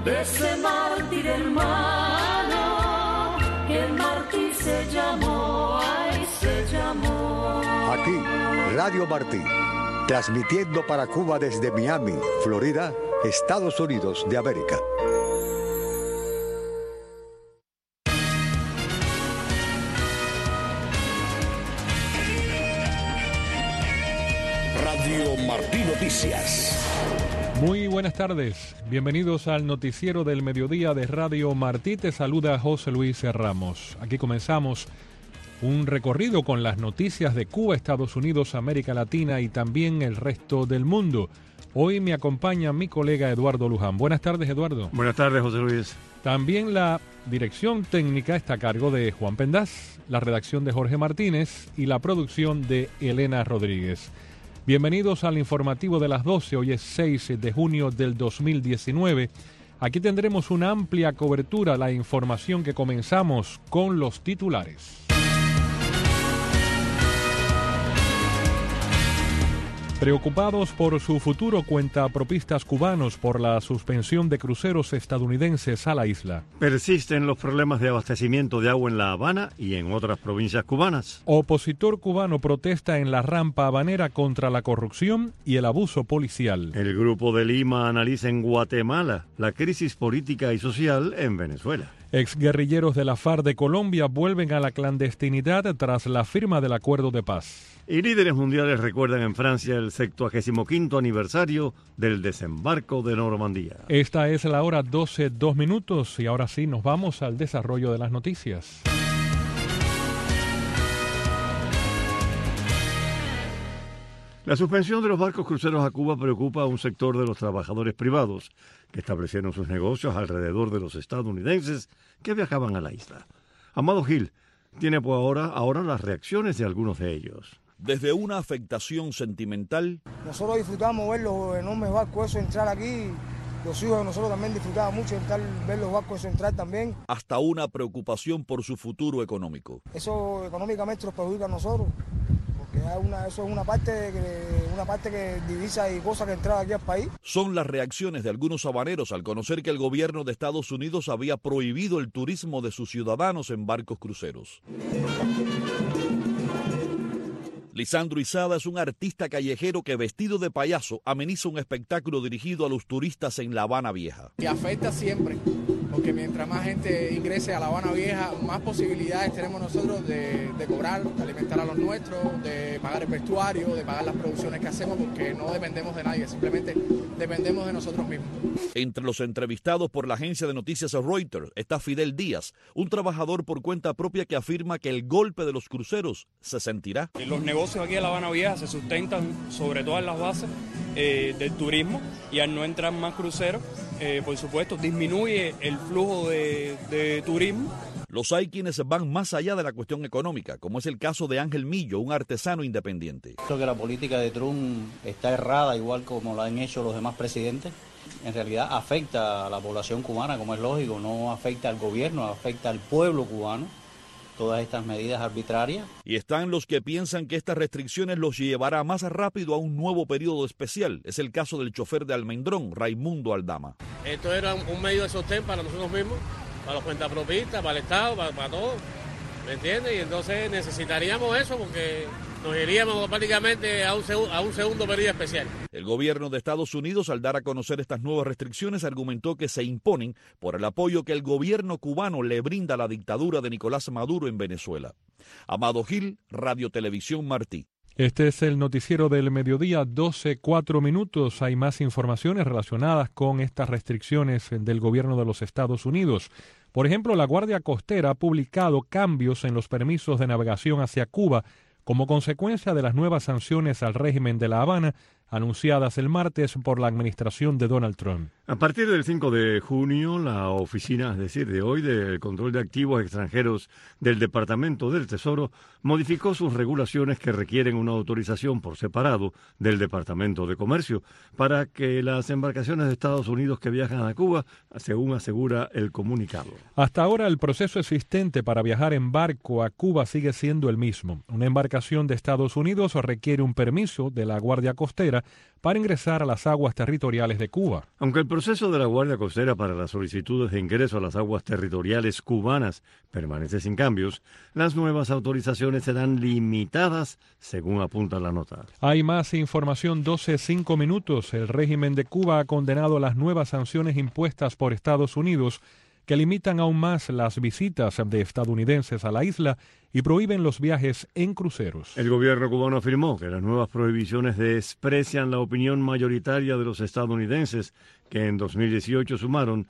de ese mártir hermano, que el mártir se llamó, ay, se llamó. Aquí, Radio Martí, transmitiendo para Cuba desde Miami, Florida, Estados Unidos de América. Radio Martí Noticias. Muy buenas tardes, bienvenidos al noticiero del mediodía de Radio Martí. Te saluda José Luis Ramos. Aquí comenzamos un recorrido con las noticias de Cuba, Estados Unidos, América Latina y también el resto del mundo. Hoy me acompaña mi colega Eduardo Luján. Buenas tardes, Eduardo. Buenas tardes, José Luis. También la dirección técnica está a cargo de Juan Pendaz, la redacción de Jorge Martínez y la producción de Elena Rodríguez. Bienvenidos al informativo de las 12, hoy es 6 de junio del 2019. Aquí tendremos una amplia cobertura, la información que comenzamos con los titulares. Preocupados por su futuro, cuentapropistas cubanos por la suspensión de cruceros estadounidenses a la isla. Persisten los problemas de abastecimiento de agua en La Habana y en otras provincias cubanas. Opositor cubano protesta en la rampa habanera contra la corrupción y el abuso policial. El Grupo de Lima analiza en Guatemala la crisis política y social en Venezuela. Exguerrilleros de la FARC de Colombia vuelven a la clandestinidad tras la firma del acuerdo de paz. Y líderes mundiales recuerdan en Francia el 75º aniversario del desembarco de Normandía. Esta es la hora 12:02 y ahora sí nos vamos al desarrollo de las noticias. La suspensión de los barcos cruceros a Cuba preocupa a un sector de los trabajadores privados que establecieron sus negocios alrededor de los estadounidenses que viajaban a la isla. Amado Gil tiene por ahora las reacciones de algunos de ellos. Desde una afectación sentimental. Nosotros disfrutamos ver los enormes barcos eso entrar aquí. Los hijos de nosotros también disfrutaban mucho ver los barcos entrar también. Hasta una preocupación por su futuro económico. Eso económicamente nos perjudica a nosotros. Eso es una parte que divisa y cosas que entraban aquí al país. Son las reacciones de algunos habaneros al conocer que el gobierno de Estados Unidos había prohibido el turismo de sus ciudadanos en barcos cruceros. Lisandro Izada es un artista callejero que, vestido de payaso, ameniza un espectáculo dirigido a los turistas en La Habana Vieja. Y afecta siempre, porque mientras más gente ingrese a La Habana Vieja, más posibilidades tenemos nosotros de cobrar, de alimentar a los nuestros, de pagar el vestuario, de pagar las producciones que hacemos, porque no dependemos de nadie, simplemente dependemos de nosotros mismos. Entre los entrevistados por la agencia de noticias Reuters está Fidel Díaz, un trabajador por cuenta propia que afirma que el golpe de los cruceros se sentirá. Los negocios aquí en La Habana Vieja se sustentan sobre todas las bases del turismo, y al no entrar más cruceros, por supuesto, disminuye el flujo de turismo. Los hay quienes van más allá de la cuestión económica, como es el caso de Ángel Millo, un artesano independiente. Creo que la política de Trump está errada, igual como la han hecho los demás presidentes. En realidad afecta a la población cubana, como es lógico, no afecta al gobierno, afecta al pueblo cubano. Todas estas medidas arbitrarias. Y están los que piensan que estas restricciones los llevará más rápido a un nuevo periodo especial. Es el caso del chofer de Almendrón, Raimundo Aldama. Esto era un medio de sostén para nosotros mismos, para los cuentapropistas, para el Estado, para todos, ¿me entiendes? Y entonces necesitaríamos eso porque nos iríamos prácticamente a un segundo periodo especial. El gobierno de Estados Unidos, al dar a conocer estas nuevas restricciones, argumentó que se imponen por el apoyo que el gobierno cubano le brinda a la dictadura de Nicolás Maduro en Venezuela. Amado Gil, Radio Televisión Martí. Este es el noticiero del mediodía, 12:04. Hay más informaciones relacionadas con estas restricciones del gobierno de los Estados Unidos. Por ejemplo, la Guardia Costera ha publicado cambios en los permisos de navegación hacia Cuba como consecuencia de las nuevas sanciones al régimen de La Habana anunciadas el martes por la administración de Donald Trump. A partir del 5 de junio, la oficina, es decir, de hoy, del control de activos extranjeros del Departamento del Tesoro, modificó sus regulaciones que requieren una autorización por separado del Departamento de Comercio para que las embarcaciones de Estados Unidos que viajan a Cuba, según asegura el comunicado. Hasta ahora el proceso existente para viajar en barco a Cuba sigue siendo el mismo. Una embarcación de Estados Unidos requiere un permiso de la Guardia Costera isla para ingresar a las aguas territoriales de Cuba. Aunque el proceso de la Guardia Costera para las solicitudes de ingreso a las aguas territoriales cubanas permanece sin cambios, las nuevas autorizaciones serán limitadas, según apunta la nota. Hay más información, 12:05 minutos. El régimen de Cuba ha condenado las nuevas sanciones impuestas por Estados Unidos que limitan aún más las visitas de estadounidenses a la isla y prohíben los viajes en cruceros. El gobierno cubano afirmó que las nuevas prohibiciones desprecian la opinión mayoritaria de los estadounidenses, que en 2018 sumaron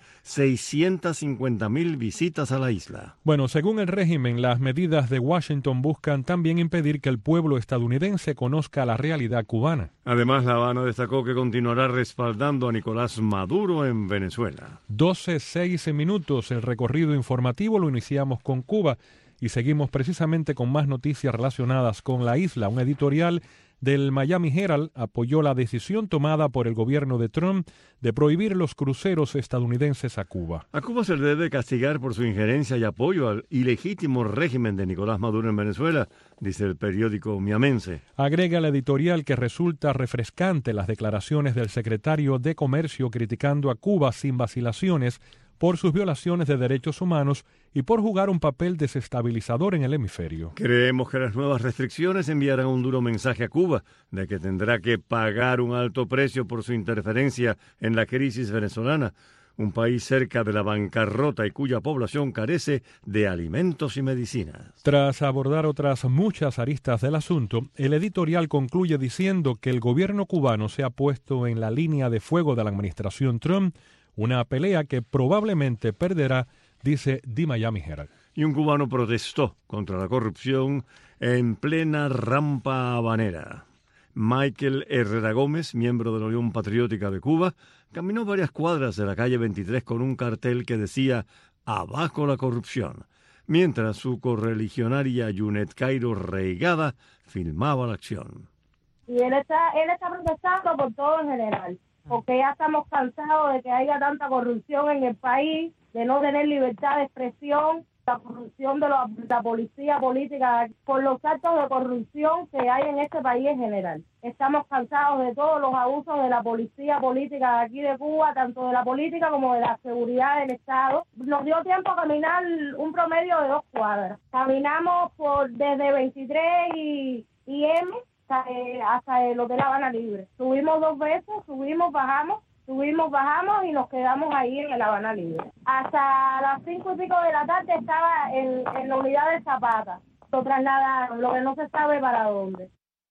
650,000 visitas a la isla. Bueno, según el régimen, las medidas de Washington buscan también impedir que el pueblo estadounidense conozca la realidad cubana. Además, La Habana destacó que continuará respaldando a Nicolás Maduro en Venezuela. 12:06 minutos. El recorrido informativo lo iniciamos con Cuba y seguimos precisamente con más noticias relacionadas con la isla. Un editorial del Miami Herald apoyó la decisión tomada por el gobierno de Trump de prohibir los cruceros estadounidenses a Cuba. A Cuba se le debe castigar por su injerencia y apoyo al ilegítimo régimen de Nicolás Maduro en Venezuela, dice el periódico miamense. Agrega el editorial que resulta refrescante las declaraciones del secretario de Comercio criticando a Cuba sin vacilaciones por sus violaciones de derechos humanos y por jugar un papel desestabilizador en el hemisferio. Creemos que las nuevas restricciones enviarán un duro mensaje a Cuba de que tendrá que pagar un alto precio por su interferencia en la crisis venezolana, un país cerca de la bancarrota y cuya población carece de alimentos y medicinas. Tras abordar otras muchas aristas del asunto, el editorial concluye diciendo que el gobierno cubano se ha puesto en la línea de fuego de la administración Trump, una pelea que probablemente perderá, dice The Miami Herald. Y un cubano protestó contra la corrupción en plena rampa habanera. Michael Herrera Gómez, miembro de la Unión Patriótica de Cuba, caminó varias cuadras de la calle 23 con un cartel que decía «Abajo la corrupción», mientras su correligionaria Junet Cairo Reigada filmaba la acción. Y él está protestando por todo en general, porque ya estamos cansados de que haya tanta corrupción en el país, de no tener libertad de expresión, la corrupción de la policía política, por los actos de corrupción que hay en este país en general. Estamos cansados de todos los abusos de la policía política de aquí de Cuba, tanto de la política como de la seguridad del Estado. Nos dio tiempo a caminar un promedio de 2 cuadras. Caminamos desde 23 y M hasta el Hotel Habana Libre. Subimos 2 veces, subimos, bajamos y nos quedamos ahí en el Habana Libre. Hasta las 5 y pico de la tarde estaba en la unidad de Zapata. Lo trasladaron, lo que no se sabe para dónde.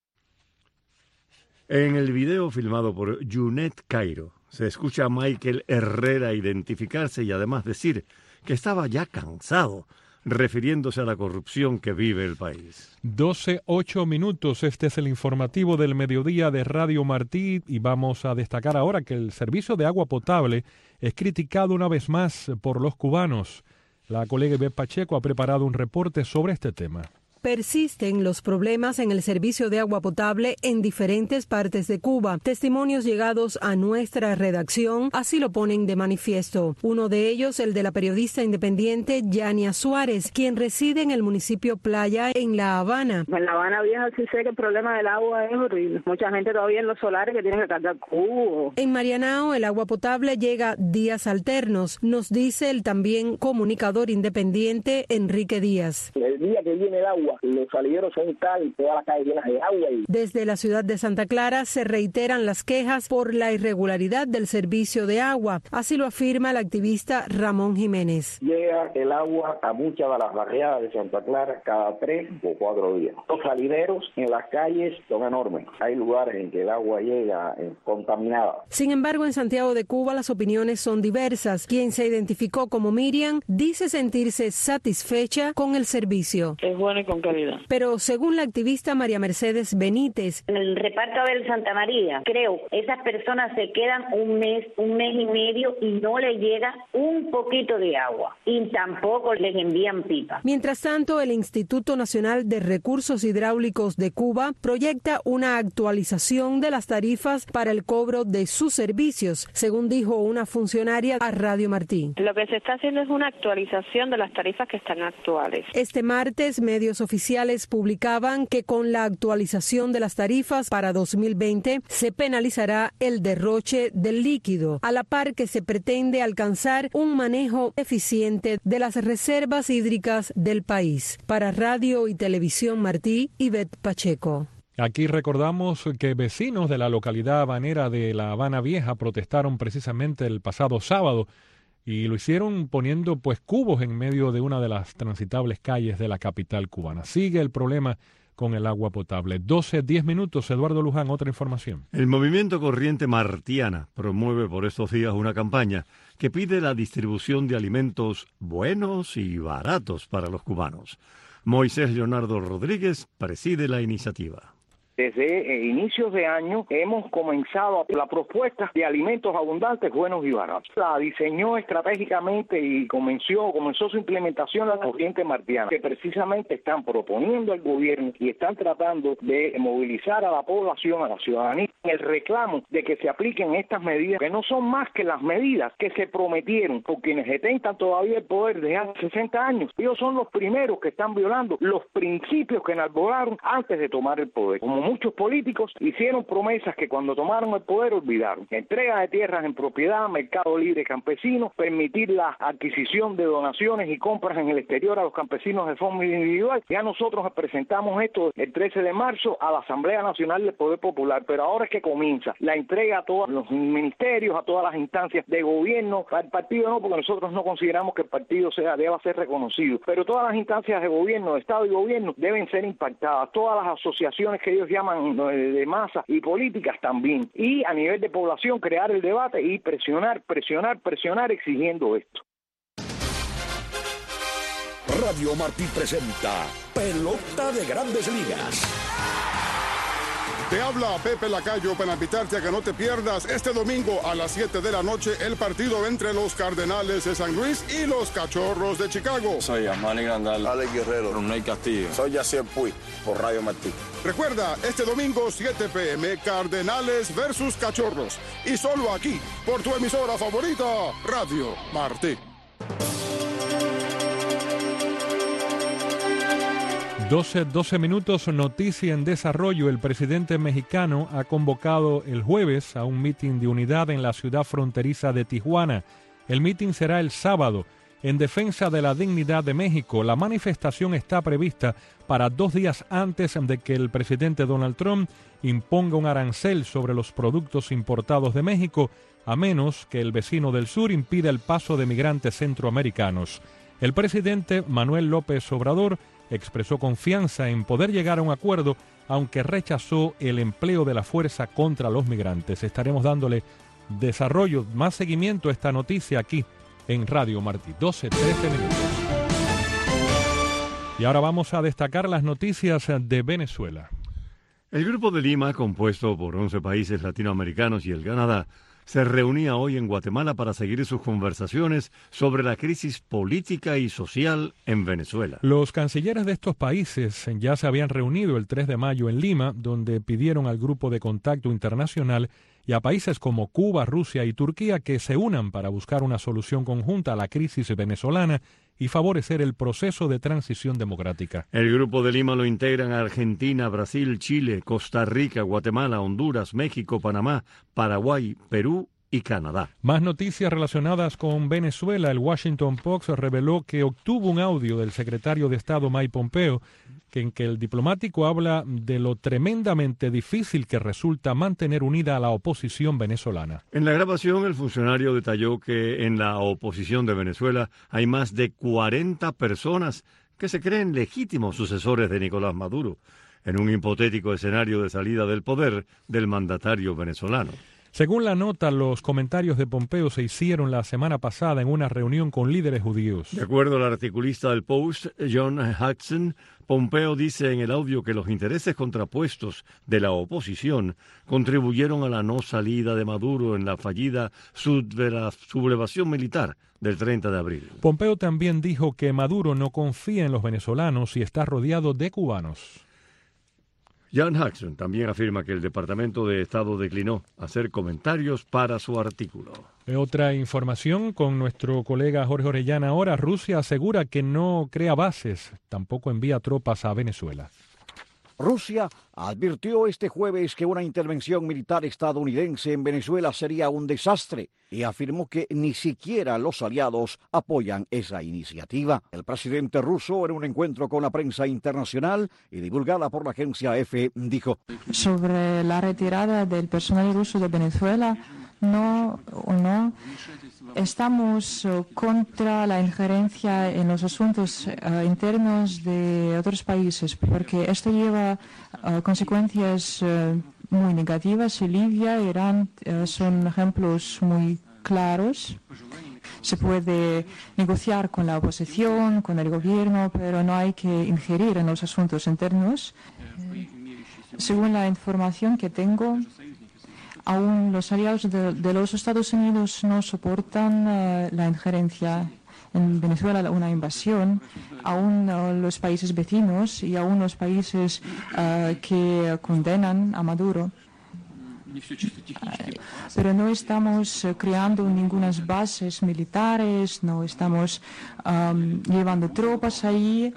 En el video filmado por Junet Cairo, se escucha a Michael Herrera identificarse y además decir que estaba ya cansado, refiriéndose a la corrupción que vive el país. 12:08 minutos. Este es el informativo del mediodía de Radio Martí y vamos a destacar ahora que el servicio de agua potable es criticado una vez más por los cubanos. La colega Ivette Pacheco ha preparado un reporte sobre este tema. Persisten los problemas en el servicio de agua potable en diferentes partes de Cuba. Testimonios llegados a nuestra redacción así lo ponen de manifiesto. Uno de ellos, el de la periodista independiente Yania Suárez, quien reside en el municipio Playa, en La Habana. En La Habana Vieja sí sé que el problema del agua es horrible. Mucha gente todavía en los solares que tienen que cargar cubos. En Marianao, el agua potable llega días alternos, nos dice el también comunicador independiente Enrique Díaz. El día que viene el agua, los salideros son tal, todas las calles llenas de agua. Desde la ciudad de Santa Clara se reiteran las quejas por la irregularidad del servicio de agua. Así lo afirma el activista Ramón Jiménez. Llega el agua a muchas de las barriadas de Santa Clara cada 3 o 4 días. Los salideros en las calles son enormes. Hay lugares en que el agua llega contaminada. Sin embargo, en Santiago de Cuba las opiniones son diversas. Quien se identificó como Miriam dice sentirse satisfecha con el servicio. Es bueno y con calidad. Pero según la activista María Mercedes Benítez, en el reparto del Santa María, creo, esas personas se quedan un mes y medio y no les llega un poquito de agua y tampoco les envían pipa. Mientras tanto, el Instituto Nacional de Recursos Hidráulicos de Cuba proyecta una actualización de las tarifas para el cobro de sus servicios, según dijo una funcionaria a Radio Martí. Lo que se está haciendo es una actualización de las tarifas que están actuales. Este martes, medios oficiales oficiales publicaban que con la actualización de las tarifas para 2020 se penalizará el derroche del líquido, a la par que se pretende alcanzar un manejo eficiente de las reservas hídricas del país. Para Radio y Televisión Martí, Ivette Pacheco. Aquí recordamos que vecinos de la localidad habanera de La Habana Vieja protestaron precisamente el pasado sábado y lo hicieron poniendo cubos en medio de una de las transitables calles de la capital cubana. Sigue el problema con el agua potable. 12:10 minutos. Eduardo Luján, otra información. El movimiento Corriente Martiana promueve por estos días una campaña que pide la distribución de alimentos buenos y baratos para los cubanos. Moisés Leonardo Rodríguez preside la iniciativa. Desde inicios de año hemos comenzado la propuesta de alimentos abundantes, buenos y baratos. La diseñó estratégicamente y comenzó su implementación la Corriente Martiana, que precisamente están proponiendo al gobierno y están tratando de movilizar a la población, a la ciudadanía, el reclamo de que se apliquen estas medidas, que no son más que las medidas que se prometieron por quienes detentan todavía el poder desde hace 60 años. Ellos son los primeros que están violando los principios que enarbolaron antes de tomar el poder. Como muchos políticos hicieron promesas que cuando tomaron el poder olvidaron. Entrega de tierras en propiedad, mercado libre campesino, permitir la adquisición de donaciones y compras en el exterior a los campesinos de forma individual. Ya nosotros presentamos esto el 13 de marzo a la Asamblea Nacional del Poder Popular, pero ahora es que comienza la entrega a todos los ministerios, a todas las instancias de gobierno, al partido no, porque nosotros no consideramos que el partido deba ser reconocido, pero todas las instancias de gobierno, de Estado y gobierno deben ser impactadas, todas las asociaciones que ellos llaman de masa y políticas también, y a nivel de población crear el debate y presionar exigiendo esto. Radio Martí presenta Pelota de Grandes Ligas. Te habla Pepe Lacayo para invitarte a que no te pierdas este domingo a las 7 de la noche el partido entre los Cardenales de San Luis y los Cachorros de Chicago. Soy Amani Grandal, Alex Guerrero, Ronald Castillo. Soy Yacier Puy, por Radio Martí. Recuerda, este domingo 7 p.m. Cardenales versus Cachorros. Y solo aquí, por tu emisora favorita, Radio Martí. 12 minutos, noticia en desarrollo. El presidente mexicano ha convocado el jueves a un mitin de unidad en la ciudad fronteriza de Tijuana. El mitin será el sábado en defensa de la dignidad de México. La manifestación está prevista para 2 días antes de que el presidente Donald Trump imponga un arancel sobre los productos importados de México, a menos que el vecino del sur impida el paso de migrantes centroamericanos. El presidente Manuel López Obrador expresó confianza en poder llegar a un acuerdo, aunque rechazó el empleo de la fuerza contra los migrantes. Estaremos dándole desarrollo, más seguimiento a esta noticia aquí en Radio Martí. 12:13 minutos. Y ahora vamos a destacar las noticias de Venezuela. El Grupo de Lima, compuesto por 11 países latinoamericanos y el Canadá, se reunía hoy en Guatemala para seguir sus conversaciones sobre la crisis política y social en Venezuela. Los cancilleres de estos países ya se habían reunido el 3 de mayo en Lima, donde pidieron al Grupo de Contacto Internacional y a países como Cuba, Rusia y Turquía que se unan para buscar una solución conjunta a la crisis venezolana y favorecer el proceso de transición democrática. El Grupo de Lima lo integran Argentina, Brasil, Chile, Costa Rica, Guatemala, Honduras, México, Panamá, Paraguay, Perú y Canadá. Más noticias relacionadas con Venezuela. El Washington Post reveló que obtuvo un audio del secretario de Estado Mike Pompeo en que el diplomático habla de lo tremendamente difícil que resulta mantener unida a la oposición venezolana. En la grabación, el funcionario detalló que en la oposición de Venezuela hay más de 40 personas que se creen legítimos sucesores de Nicolás Maduro, en un hipotético escenario de salida del poder del mandatario venezolano. Según la nota, los comentarios de Pompeo se hicieron la semana pasada en una reunión con líderes judíos. De acuerdo al articulista del Post, John Hudson, Pompeo dice en el audio que los intereses contrapuestos de la oposición contribuyeron a la no salida de Maduro en la fallida sublevación militar del 30 de abril. Pompeo también dijo que Maduro no confía en los venezolanos y está rodeado de cubanos. Jan Haxton también afirma que el Departamento de Estado declinó hacer comentarios para su artículo. Otra información con nuestro colega Jorge Orellana ahora. Rusia asegura que no crea bases, tampoco envía tropas a Venezuela. Rusia advirtió este jueves que una intervención militar estadounidense en Venezuela sería un desastre y afirmó que ni siquiera los aliados apoyan esa iniciativa. El presidente ruso, en un encuentro con la prensa internacional y divulgada por la agencia EFE, dijo: sobre la retirada del personal ruso de Venezuela, no estamos contra la injerencia en los asuntos internos de otros países, porque esto lleva consecuencias muy negativas. Libia, Irán son ejemplos muy claros. Se puede negociar con la oposición, con el gobierno, pero no hay que ingerir en los asuntos internos. Según la información que tengo, aún los aliados de los Estados Unidos no soportan la injerencia en Venezuela, una invasión. Aún los países vecinos y aún los países que condenan a Maduro. Pero no estamos creando ninguna bases militares, no estamos llevando tropas ahí.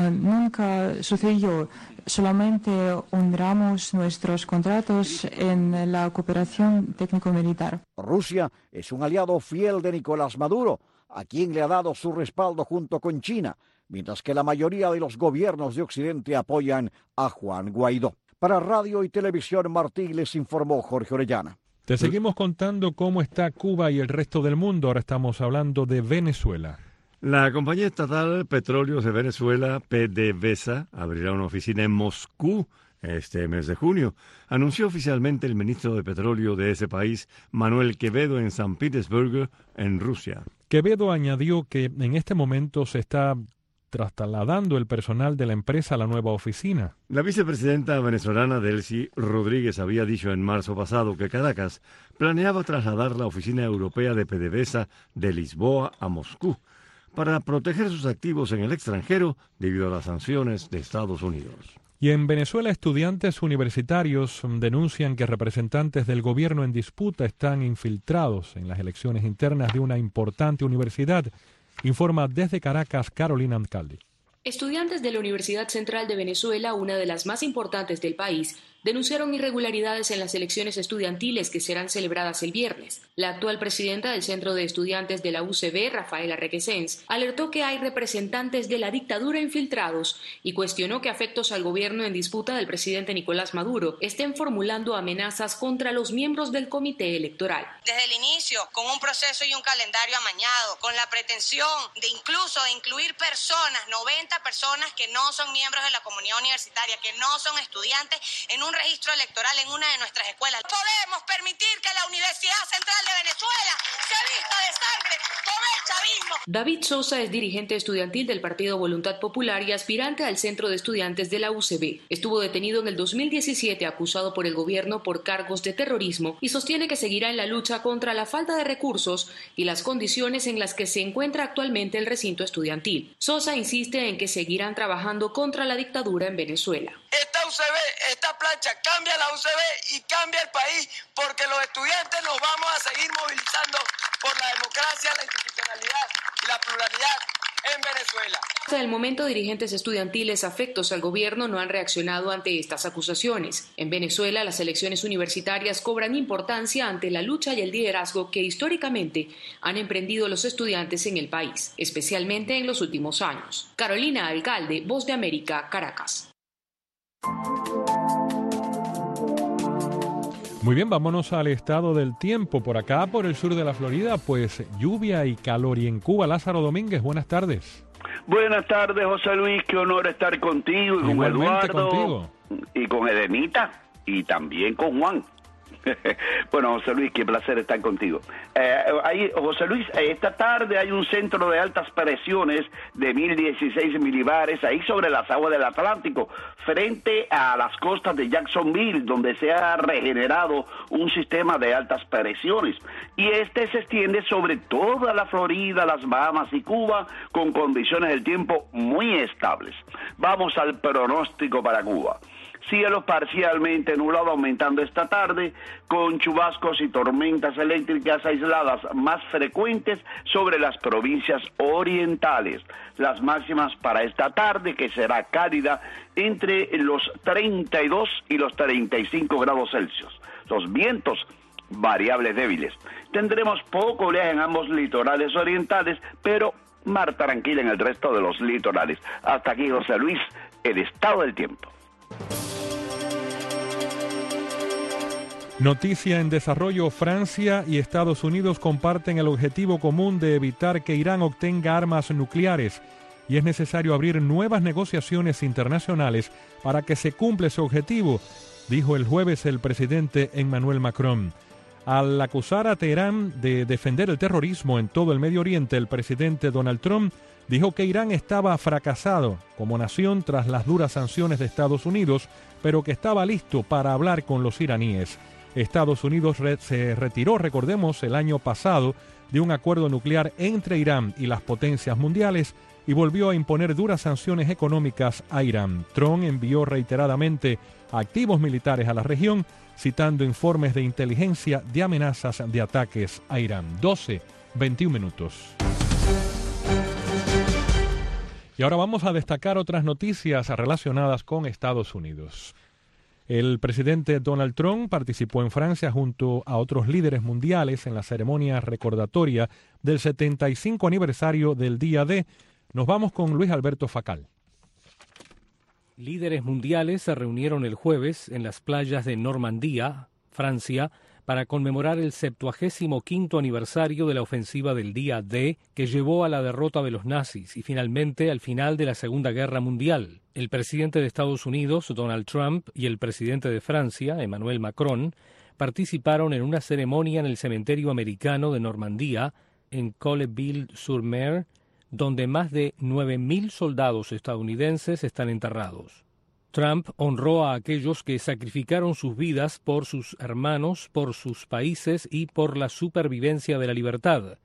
Nunca sucedió. Solamente honramos nuestros contratos en la cooperación técnico-militar. Rusia es un aliado fiel de Nicolás Maduro, a quien le ha dado su respaldo junto con China, mientras que la mayoría de los gobiernos de Occidente apoyan a Juan Guaidó. Para Radio y Televisión Martí les informó Jorge Orellana. Te seguimos contando cómo está Cuba y el resto del mundo. Ahora estamos hablando de Venezuela. La compañía estatal Petróleos de Venezuela, PDVSA, abrirá una oficina en Moscú este mes de junio. Anunció oficialmente el ministro de Petróleo de ese país, Manuel Quevedo, en San Petersburgo, en Rusia. Quevedo añadió que en este momento se está trasladando el personal de la empresa a la nueva oficina. La vicepresidenta venezolana Delcy Rodríguez había dicho en marzo pasado que Caracas planeaba trasladar la oficina europea de PDVSA de Lisboa a Moscú para proteger sus activos en el extranjero debido a las sanciones de Estados Unidos. Y en Venezuela, estudiantes universitarios denuncian que representantes del gobierno en disputa están infiltrados en las elecciones internas de una importante universidad. Informa desde Caracas Carolina Alcalde. Estudiantes de la Universidad Central de Venezuela, una de las más importantes del país, denunciaron irregularidades en las elecciones estudiantiles que serán celebradas el viernes. La actual presidenta del Centro de Estudiantes de la UCB, Rafaela Requesens, alertó que hay representantes de la dictadura infiltrados y cuestionó que afectos al gobierno en disputa del presidente Nicolás Maduro estén formulando amenazas contra los miembros del comité electoral. Desde el inicio, con un proceso y un calendario amañado, con la pretensión de incluso incluir personas, 90 personas que no son miembros de la comunidad universitaria, que no son estudiantes, en un registro electoral en una de nuestras escuelas. No podemos permitir que la Universidad Central de Venezuela se vista de sangre con el chavismo. David Sosa es dirigente estudiantil del Partido Voluntad Popular y aspirante al Centro de Estudiantes de la UCB. Estuvo detenido en el 2017 acusado por el gobierno por cargos de terrorismo y sostiene que seguirá en la lucha contra la falta de recursos y las condiciones en las que se encuentra actualmente el recinto estudiantil. Sosa insiste en que seguirán trabajando contra la dictadura en Venezuela. Esta UCB, esta plancha cambia la UCB y cambia el país, porque los estudiantes nos vamos a seguir movilizando por la democracia, la institucionalidad y la pluralidad en Venezuela. Hasta el momento, dirigentes estudiantiles afectos al gobierno no han reaccionado ante estas acusaciones. En Venezuela, las elecciones universitarias cobran importancia ante la lucha y el liderazgo que históricamente han emprendido los estudiantes en el país, especialmente en los últimos años. Carolina Alcalde, Voz de América, Caracas. Muy bien, vámonos al estado del tiempo. Por acá, por el sur de la Florida, pues lluvia y calor. Y en Cuba, Lázaro Domínguez, buenas tardes. Buenas tardes, José Luis, qué honor estar contigo y con Igualmente Eduardo contigo. Y con Edenita y también con Juan. Bueno, José Luis, qué placer estar contigo. José Luis, esta tarde hay un centro de altas presiones de 1016 milibares ahí sobre las aguas del Atlántico, frente a las costas de Jacksonville, donde se ha regenerado un sistema de altas presiones. Y este se extiende sobre toda la Florida, las Bahamas y Cuba, con condiciones del tiempo muy estables. Vamos al pronóstico para Cuba. cielo parcialmente nublado aumentando esta tarde, con chubascos y tormentas eléctricas aisladas más frecuentes sobre las provincias orientales. Las máximas para esta tarde, que será cálida entre los 32 y los 35 grados Celsius. Los vientos variables débiles. Tendremos poco oleaje en ambos litorales orientales, pero mar tranquila en el resto de los litorales. Hasta aquí, José Luis, el estado del tiempo. Noticia en desarrollo: Francia y Estados Unidos comparten el objetivo común de evitar que Irán obtenga armas nucleares y es necesario abrir nuevas negociaciones internacionales para que se cumpla ese objetivo, dijo el jueves el presidente Emmanuel Macron. Al acusar a Teherán de defender el terrorismo en todo el Medio Oriente, el presidente Donald Trump dijo que Irán estaba fracasado como nación tras las duras sanciones de Estados Unidos, pero que estaba listo para hablar con los iraníes. Estados Unidos se retiró, recordemos, el año pasado de un acuerdo nuclear entre Irán y las potencias mundiales y volvió a imponer duras sanciones económicas a Irán. Trump envió reiteradamente activos militares a la región, citando informes de inteligencia de amenazas de ataques a Irán. 12:21 minutos. Y ahora vamos a destacar otras noticias relacionadas con Estados Unidos. El presidente Donald Trump participó en Francia junto a otros líderes mundiales en la ceremonia recordatoria del 75 aniversario del Día D. Nos vamos con Luis Alberto Facal. Líderes mundiales se reunieron el jueves en las playas de Normandía, Francia, para conmemorar el 75º aniversario de la ofensiva del Día D, que llevó a la derrota de los nazis y finalmente al final de la Segunda Guerra Mundial. El presidente de Estados Unidos, Donald Trump, y el presidente de Francia, Emmanuel Macron, participaron en una ceremonia en el cementerio americano de Normandía, en Colleville-sur-Mer, donde más de 9.000 soldados estadounidenses están enterrados. Trump honró a aquellos que sacrificaron sus vidas por sus hermanos, por sus países y por la supervivencia de la libertad.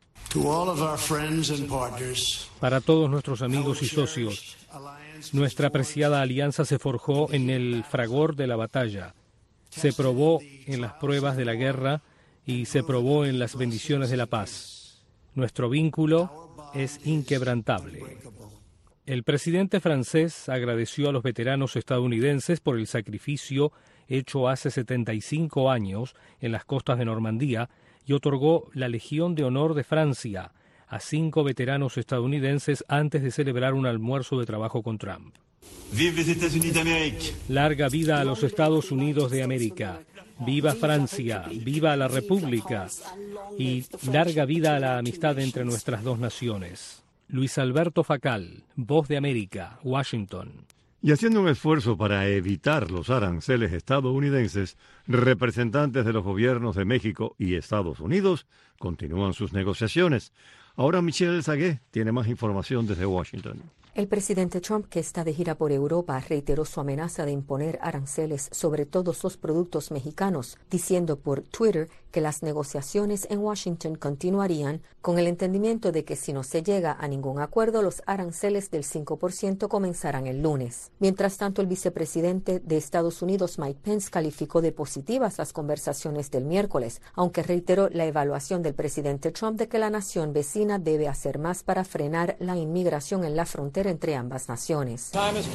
Para todos nuestros amigos y socios, nuestra apreciada alianza se forjó en el fragor de la batalla, se probó en las pruebas de la guerra y se probó en las bendiciones de la paz. Nuestro vínculo es inquebrantable. El presidente francés agradeció a los veteranos estadounidenses por el sacrificio hecho hace 75 años en las costas de Normandía y otorgó la Legión de Honor de Francia a 5 veteranos estadounidenses antes de celebrar un almuerzo de trabajo con Trump. ¡Vive los Estados Unidos de América! Larga vida a los Estados Unidos de América. ¡Viva Francia! ¡Viva la República! Y larga vida a la amistad entre nuestras dos naciones. Luis Alberto Facal, Voz de América, Washington. Y haciendo un esfuerzo para evitar los aranceles estadounidenses, representantes de los gobiernos de México y Estados Unidos continúan sus negociaciones. Ahora Michelle Sagué tiene más información desde Washington. El presidente Trump, que está de gira por Europa, reiteró su amenaza de imponer aranceles sobre todos los productos mexicanos, diciendo por Twitter que las negociaciones en Washington continuarían con el entendimiento de que si no se llega a ningún acuerdo, los aranceles del 5% comenzarán el lunes. Mientras tanto, el vicepresidente de Estados Unidos, Mike Pence, calificó de positivas las conversaciones del miércoles, aunque reiteró la evaluación del presidente Trump de que la nación vecina debe hacer más para frenar la inmigración en la frontera entre ambas naciones.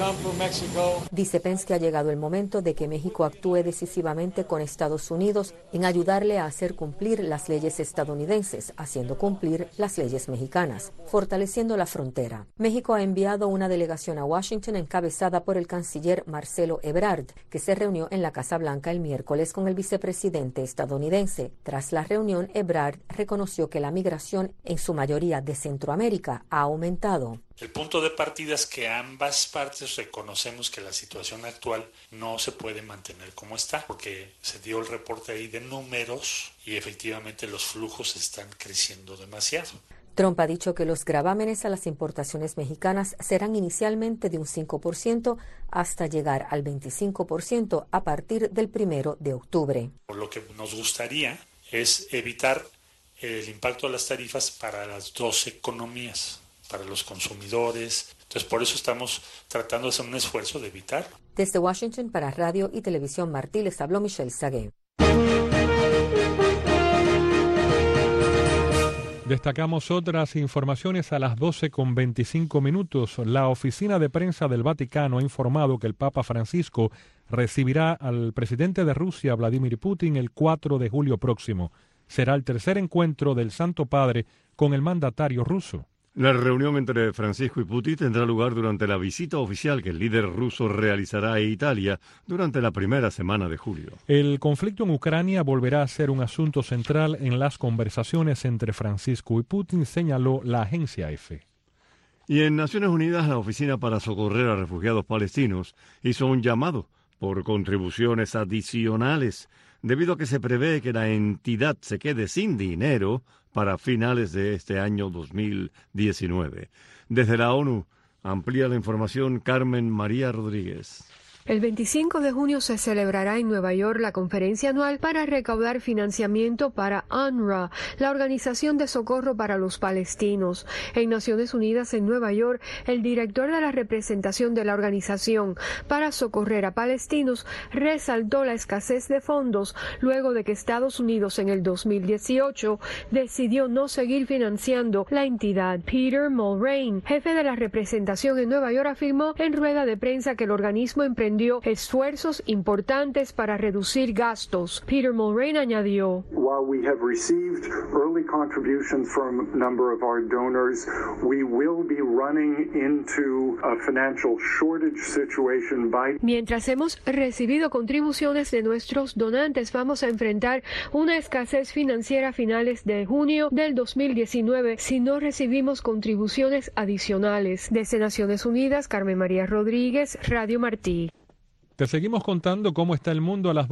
Dice Pence que ha llegado el momento de que México actúe decisivamente con Estados Unidos en ayudarle a hacer cumplir las leyes estadounidenses, haciendo cumplir las leyes mexicanas, fortaleciendo la frontera. México ha enviado una delegación a Washington encabezada por el canciller Marcelo Ebrard, que se reunió en la Casa Blanca el miércoles con el vicepresidente estadounidense. Tras la reunión, Ebrard reconoció que la migración, en su mayoría de Centroamérica, ha aumentado. El punto de partida es que ambas partes reconocemos que la situación actual no se puede mantener como está, porque se dio el reporte ahí de números y efectivamente los flujos están creciendo demasiado. Trump ha dicho que los gravámenes a las importaciones mexicanas serán inicialmente de un 5% hasta llegar al 25% a partir del 1 de octubre. Lo que nos gustaría es evitar el impacto de las tarifas para las dos economías. para los consumidores. Entonces, por eso estamos tratando de hacer un esfuerzo de evitarlo. Desde Washington para Radio y Televisión Martí les habló Michelle Sagué. Destacamos otras informaciones a las 12:25. La oficina de prensa del Vaticano ha informado que el Papa Francisco recibirá al presidente de Rusia, Vladimir Putin, el 4 de julio próximo. Será el tercer encuentro del Santo Padre con el mandatario ruso. La reunión entre Francisco y Putin tendrá lugar durante la visita oficial que el líder ruso realizará a Italia durante la primera semana de julio. El conflicto en Ucrania volverá a ser un asunto central en las conversaciones entre Francisco y Putin, señaló la agencia EFE. Y en Naciones Unidas, la Oficina para Socorrer a Refugiados Palestinos hizo un llamado por contribuciones adicionales, debido a que se prevé que la entidad se quede sin dinero para finales de este año 2019. Desde la ONU, amplía la información Carmen María Rodríguez. El 25 de junio se celebrará en Nueva York la conferencia anual para recaudar financiamiento para UNRWA, la Organización de Socorro para los Palestinos. En Naciones Unidas en Nueva York, el director de la representación de la Organización para Socorrer a Palestinos resaltó la escasez de fondos luego de que Estados Unidos en el 2018 decidió no seguir financiando la entidad. Peter Mulrain, jefe de la representación en Nueva York, afirmó en rueda de prensa que el organismo emprendió esfuerzos importantes para reducir gastos. Peter Mulrain añadió: While we have received early contributions from a number of our donors, we will be running into a financial shortage situation by... Mientras hemos recibido contribuciones de nuestros donantes, vamos a enfrentar una escasez financiera a finales de junio del 2019 si no recibimos contribuciones adicionales. Desde Naciones Unidas, Carmen María Rodríguez, Radio Martí. Te seguimos contando cómo está el mundo a las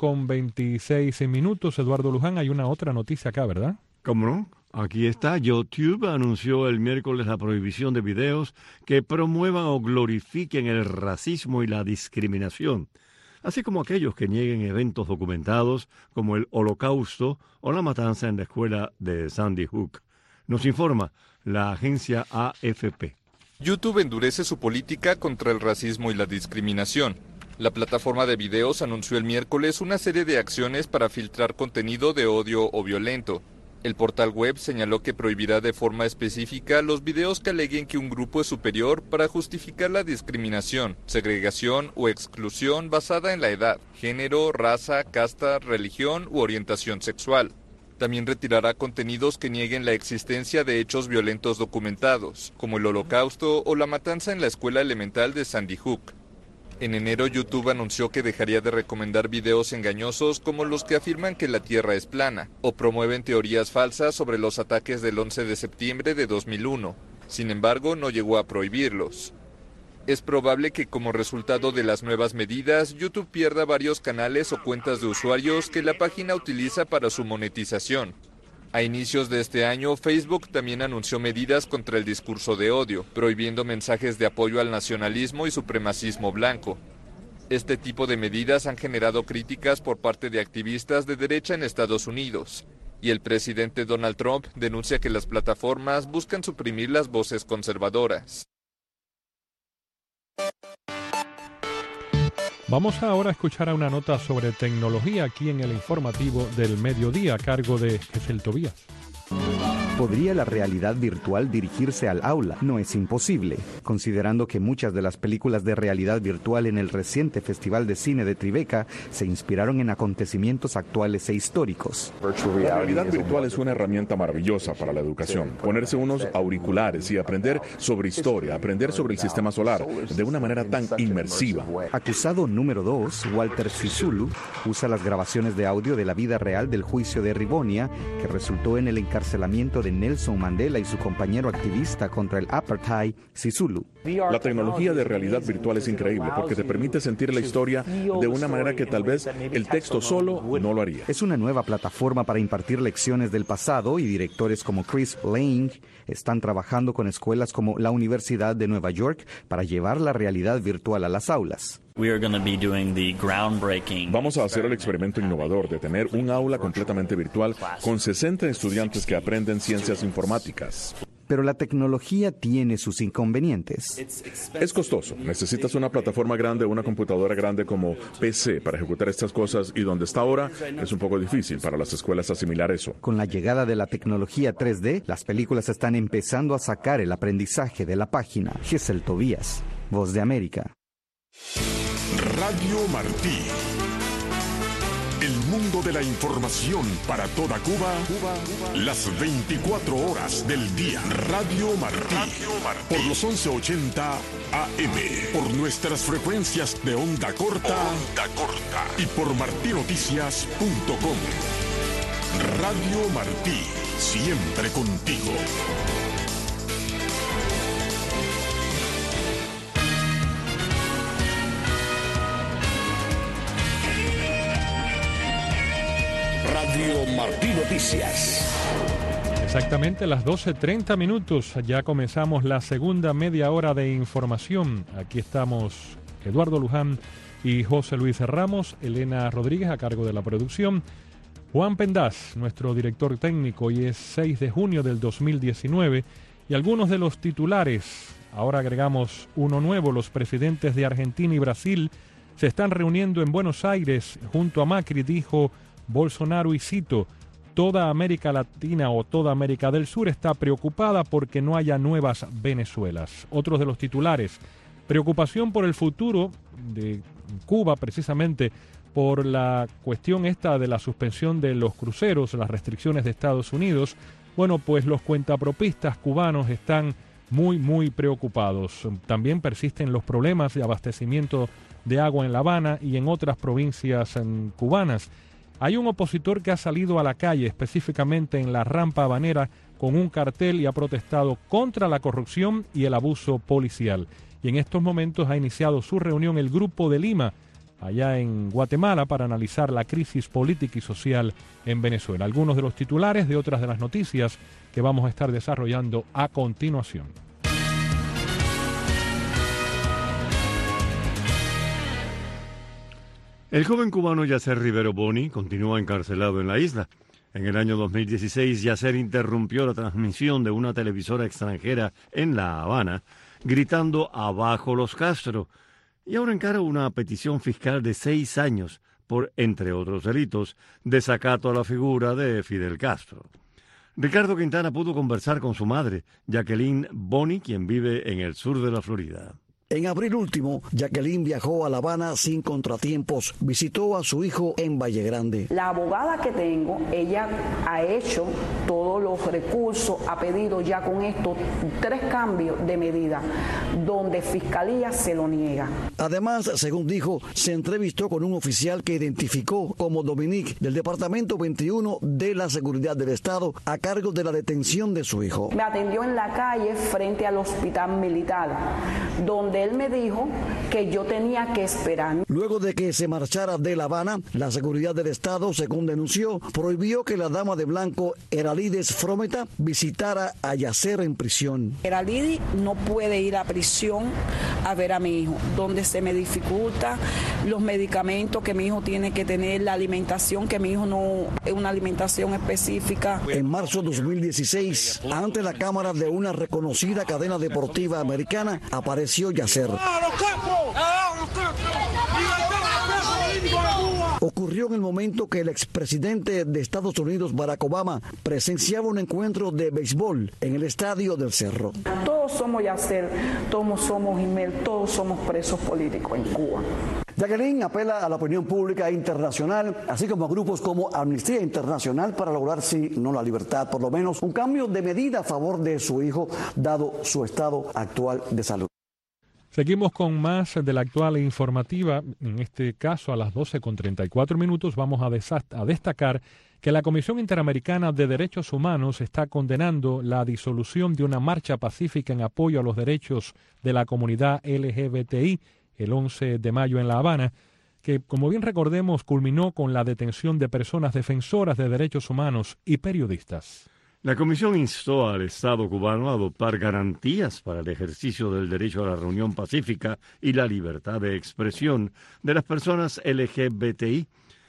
12:26. Eduardo Luján, hay una otra noticia acá, ¿verdad? ¿Cómo no? Aquí está. YouTube anunció el miércoles la prohibición de videos que promuevan o glorifiquen el racismo y la discriminación, así como aquellos que nieguen eventos documentados como el Holocausto o la matanza en la escuela de Sandy Hook. Nos informa la agencia AFP. YouTube endurece su política contra el racismo y la discriminación. La plataforma de videos anunció el miércoles una serie de acciones para filtrar contenido de odio o violento. El portal web señaló que prohibirá de forma específica los videos que aleguen que un grupo es superior para justificar la discriminación, segregación o exclusión basada en la edad, género, raza, casta, religión u orientación sexual. También retirará contenidos que nieguen la existencia de hechos violentos documentados, como el Holocausto o la matanza en la escuela elemental de Sandy Hook. En enero, YouTube anunció que dejaría de recomendar videos engañosos como los que afirman que la Tierra es plana o promueven teorías falsas sobre los ataques del 11 de septiembre de 2001. Sin embargo, no llegó a prohibirlos. Es probable que como resultado de las nuevas medidas, YouTube pierda varios canales o cuentas de usuarios que la página utiliza para su monetización. A inicios de este año, Facebook también anunció medidas contra el discurso de odio, prohibiendo mensajes de apoyo al nacionalismo y supremacismo blanco. Este tipo de medidas han generado críticas por parte de activistas de derecha en Estados Unidos, y el presidente Donald Trump denuncia que las plataformas buscan suprimir las voces conservadoras. Vamos ahora a escuchar una nota sobre tecnología aquí en el informativo del mediodía a cargo de Gesel Tobías. ¿Podría la realidad virtual dirigirse al aula? No es imposible, considerando que muchas de las películas de realidad virtual en el reciente Festival de Cine de Tribeca se inspiraron en acontecimientos actuales e históricos. La realidad virtual es una herramienta maravillosa para la educación. Ponerse unos auriculares y aprender sobre historia, aprender sobre el sistema solar de una manera tan inmersiva. Acusado número 2, Walter Sisulu, usa las grabaciones de audio de la vida real del juicio de Rivonia, que resultó en el encarcelamiento de Nelson Mandela y su compañero activista contra el apartheid, Sisulu. La tecnología de realidad virtual es increíble porque te permite sentir la historia de una manera que tal vez el texto solo no lo haría. Es una nueva plataforma para impartir lecciones del pasado y directores como Chris Lang están trabajando con escuelas como la Universidad de Nueva York para llevar la realidad virtual a las aulas. Vamos a hacer el experimento innovador de tener un aula completamente virtual con 60 estudiantes que aprenden ciencias informáticas. pero la tecnología tiene sus inconvenientes. Es costoso. Necesitas una plataforma grande, una computadora grande como PC para ejecutar estas cosas, y donde está ahora es un poco difícil para las escuelas asimilar eso. Con la llegada de la tecnología 3D, las películas están empezando a sacar el aprendizaje de la página. Giselle Tobías, Voz de América. Radio Martí. El mundo de la información para toda Cuba, las 24 horas del día. Radio Martí, por los 1180 AM, por nuestras frecuencias de onda corta, y por martinoticias.com. Radio Martí, siempre contigo. Radio Martí Noticias. Exactamente las 12:30 minutos. Ya comenzamos la segunda media hora de información. Aquí estamos Eduardo Luján y José Luis Ramos, Elena Rodríguez a cargo de la producción. Juan Pendaz, nuestro director técnico. Hoy es 6 de junio del 2019 y algunos de los titulares. Ahora agregamos uno nuevo. Los presidentes de Argentina y Brasil se están reuniendo en Buenos Aires junto a Macri, dijo Bolsonaro, y cito: toda América Latina o toda América del Sur está preocupada porque no haya nuevas Venezuelas. Otros de los titulares: preocupación por el futuro de Cuba, precisamente por la cuestión esta de la suspensión de los cruceros, las restricciones de Estados Unidos. Bueno, pues los cuentapropistas cubanos están muy preocupados. También persisten los problemas de abastecimiento de agua en La Habana y en otras provincias cubanas. Hay un opositor que ha salido a la calle, específicamente en la Rampa Habanera, con un cartel y ha protestado contra la corrupción y el abuso policial. Y en estos momentos ha iniciado su reunión el Grupo de Lima, allá en Guatemala, para analizar la crisis política y social en Venezuela. Algunos de los titulares de otras de las noticias que vamos a estar desarrollando a continuación. El joven cubano Yacer Rivero Boni continúa encarcelado en la isla. En el año 2016, Yacer interrumpió la transmisión de una televisora extranjera en La Habana, gritando "abajo los Castro", y ahora encara una petición fiscal de 6 años por, entre otros delitos, desacato a la figura de Fidel Castro. Ricardo Quintana pudo conversar con su madre, Jacqueline Boni, quien vive en el sur de la Florida. En abril último, Jacqueline viajó a La Habana sin contratiempos. Visitó a su hijo en Valle Grande. La abogada que tengo, ella ha hecho todos los recursos, ha pedido ya con esto 3 cambios de medida, donde Fiscalía se lo niega. Además, según dijo, se entrevistó con un oficial que identificó como Dominique, del Departamento 21 de la Seguridad del Estado, a cargo de la detención de su hijo. Me atendió en la calle frente al hospital militar, donde él me dijo que yo tenía que esperar. Luego de que se marchara de La Habana, la seguridad del Estado, según denunció, prohibió que la dama de blanco, Eralides Frometa, visitara a Yacer en prisión. Eralides no puede ir a prisión a ver a mi hijo, donde se me dificulta los medicamentos que mi hijo tiene que tener, la alimentación, que mi hijo no es una alimentación específica. En marzo de 2016, ante la cámara de una reconocida cadena deportiva americana, apareció Yacer. Ocurrió en el momento que el expresidente de Estados Unidos, Barack Obama, presenciaba un encuentro de béisbol en el Estadio del Cerro. Todos somos Yacer, todos somos Jimel, todos somos presos políticos en Cuba. Jacqueline apela a la opinión pública internacional, así como a grupos como Amnistía Internacional, para lograr, si no la libertad, por lo menos un cambio de medida a favor de su hijo, dado su estado actual de salud. Seguimos con más de la actual informativa. En este caso, a las 12:34 minutos, vamos a destacar que la Comisión Interamericana de Derechos Humanos está condenando la disolución de una marcha pacífica en apoyo a los derechos de la comunidad LGBTI el 11 de mayo en La Habana, que, como bien recordemos, culminó con la detención de personas defensoras de derechos humanos y periodistas. La comisión instó al Estado cubano a adoptar garantías para el ejercicio del derecho a la reunión pacífica y la libertad de expresión de las personas LGBTI,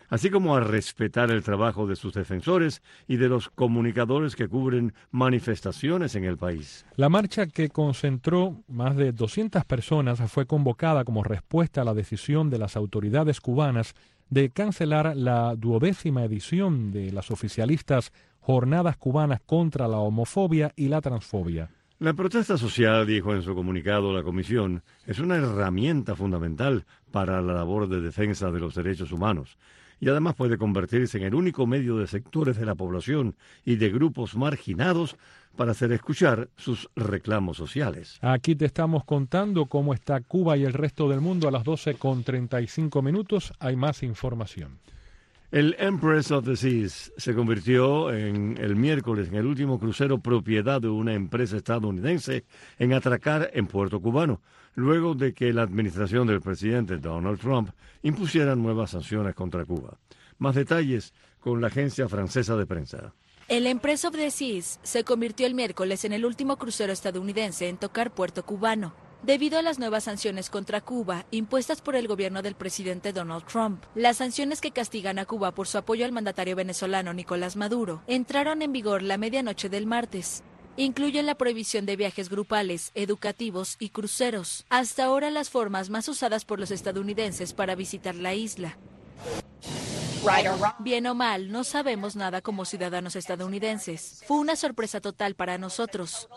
así como a respetar el trabajo de sus defensores y de los comunicadores que cubren manifestaciones en el país. La marcha, que concentró más de 200 personas, fue convocada como respuesta a la decisión de las autoridades cubanas de cancelar la 12ª edición de las oficialistas Jornadas Cubanas contra la Homofobia y la Transfobia. La protesta social, dijo en su comunicado la Comisión, es una herramienta fundamental para la labor de defensa de los derechos humanos y además puede convertirse en el único medio de sectores de la población y de grupos marginados para hacer escuchar sus reclamos sociales. Aquí te estamos contando cómo está Cuba y el resto del mundo a las 12:35. Hay más información. El Empress of the Seas se convirtió el miércoles en el último crucero propiedad de una empresa estadounidense en atracar en puerto cubano, luego de que la administración del presidente Donald Trump impusiera nuevas sanciones contra Cuba. Más detalles con la agencia francesa de prensa. El Empress of the Seas se convirtió el miércoles en el último crucero estadounidense en tocar puerto cubano, debido a las nuevas sanciones contra Cuba impuestas por el gobierno del presidente Donald Trump. Las sanciones que castigan a Cuba por su apoyo al mandatario venezolano Nicolás Maduro entraron en vigor la medianoche del martes. Incluyen la prohibición de viajes grupales, educativos y cruceros. Hasta ahora las formas más usadas por los estadounidenses para visitar la isla. Bien o mal, no sabemos nada como ciudadanos estadounidenses. Fue una sorpresa total para nosotros.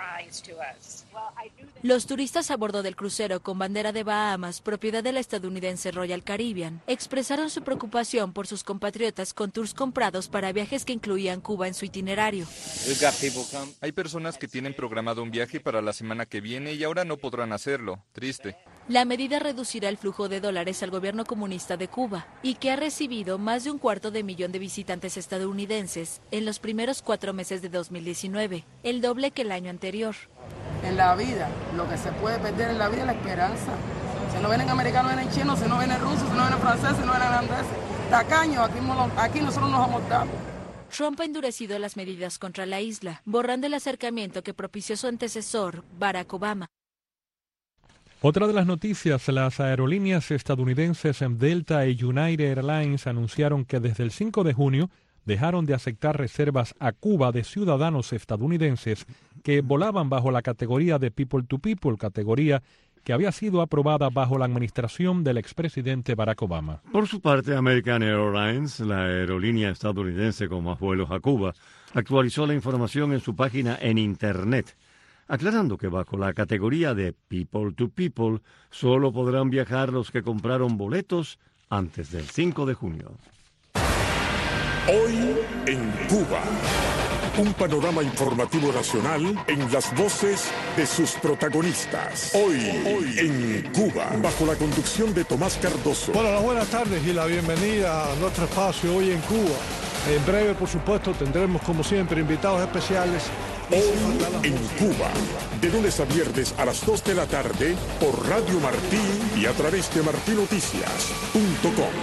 Los turistas a bordo del crucero con bandera de Bahamas, propiedad de la estadounidense Royal Caribbean, expresaron su preocupación por sus compatriotas con tours comprados para viajes que incluían Cuba en su itinerario. Hay personas que tienen programado un viaje para la semana que viene y ahora no podrán hacerlo. Triste. La medida reducirá el flujo de dólares al gobierno comunista de Cuba y que ha recibido más de 250,000 de visitantes estadounidenses en los primeros 4 meses de 2019, el doble que el año anterior. En la vida, lo que se puede perder en la vida es la esperanza. Si no vienen americanos, vienen chinos, si no vienen rusos, si no vienen franceses, si no vienen holandeses. Tacaños, aquí nosotros nos amortamos. Trump ha endurecido las medidas contra la isla, borrando el acercamiento que propició su antecesor, Barack Obama. Otra de las noticias, las aerolíneas estadounidenses Delta y United Airlines anunciaron que desde el 5 de junio dejaron de aceptar reservas a Cuba de ciudadanos estadounidenses que volaban bajo la categoría de People to People, categoría que había sido aprobada bajo la administración del expresidente Barack Obama. Por su parte, American Airlines, la aerolínea estadounidense con más vuelos a Cuba, actualizó la información en su página en Internet, aclarando que bajo la categoría de People to People solo podrán viajar los que compraron boletos antes del 5 de junio. Hoy en Cuba. Un panorama informativo nacional en las voces de sus protagonistas. Hoy en Cuba, bajo la conducción de Tomás Cardoso. Bueno, las buenas tardes y la bienvenida a nuestro espacio Hoy en Cuba. En breve, por supuesto, tendremos como siempre invitados especiales. Hoy en Cuba, de lunes a viernes a las 2 de la tarde por Radio Martí y a través de martinoticias.com.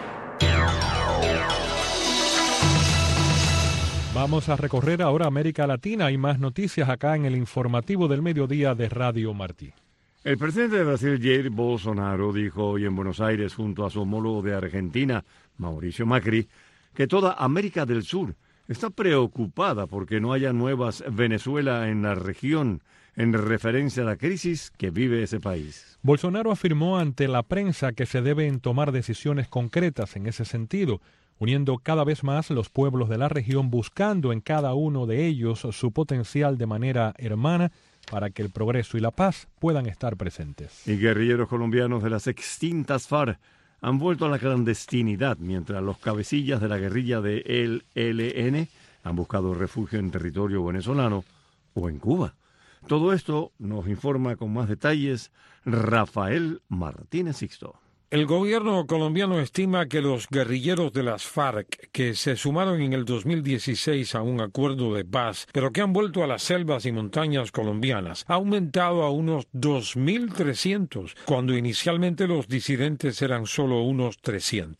Vamos a recorrer ahora América Latina. Hay más noticias acá en el informativo del mediodía de Radio Martí. El presidente de Brasil, Jair Bolsonaro, dijo hoy en Buenos Aires junto a su homólogo de Argentina, Mauricio Macri, que toda América del Sur está preocupada porque no haya nuevas Venezuela en la región en referencia a la crisis que vive ese país. Bolsonaro afirmó ante la prensa que se deben tomar decisiones concretas en ese sentido, uniendo cada vez más los pueblos de la región, buscando en cada uno de ellos su potencial de manera hermana para que el progreso y la paz puedan estar presentes. Y guerrilleros colombianos de las extintas FARC han vuelto a la clandestinidad, mientras los cabecillas de la guerrilla de el ELN han buscado refugio en territorio venezolano o en Cuba. Todo esto nos informa con más detalles Rafael Martínez Sixto. El gobierno colombiano estima que los guerrilleros de las FARC, que se sumaron en el 2016 a un acuerdo de paz, pero que han vuelto a las selvas y montañas colombianas, ha aumentado a unos 2.300, cuando inicialmente los disidentes eran solo unos 300.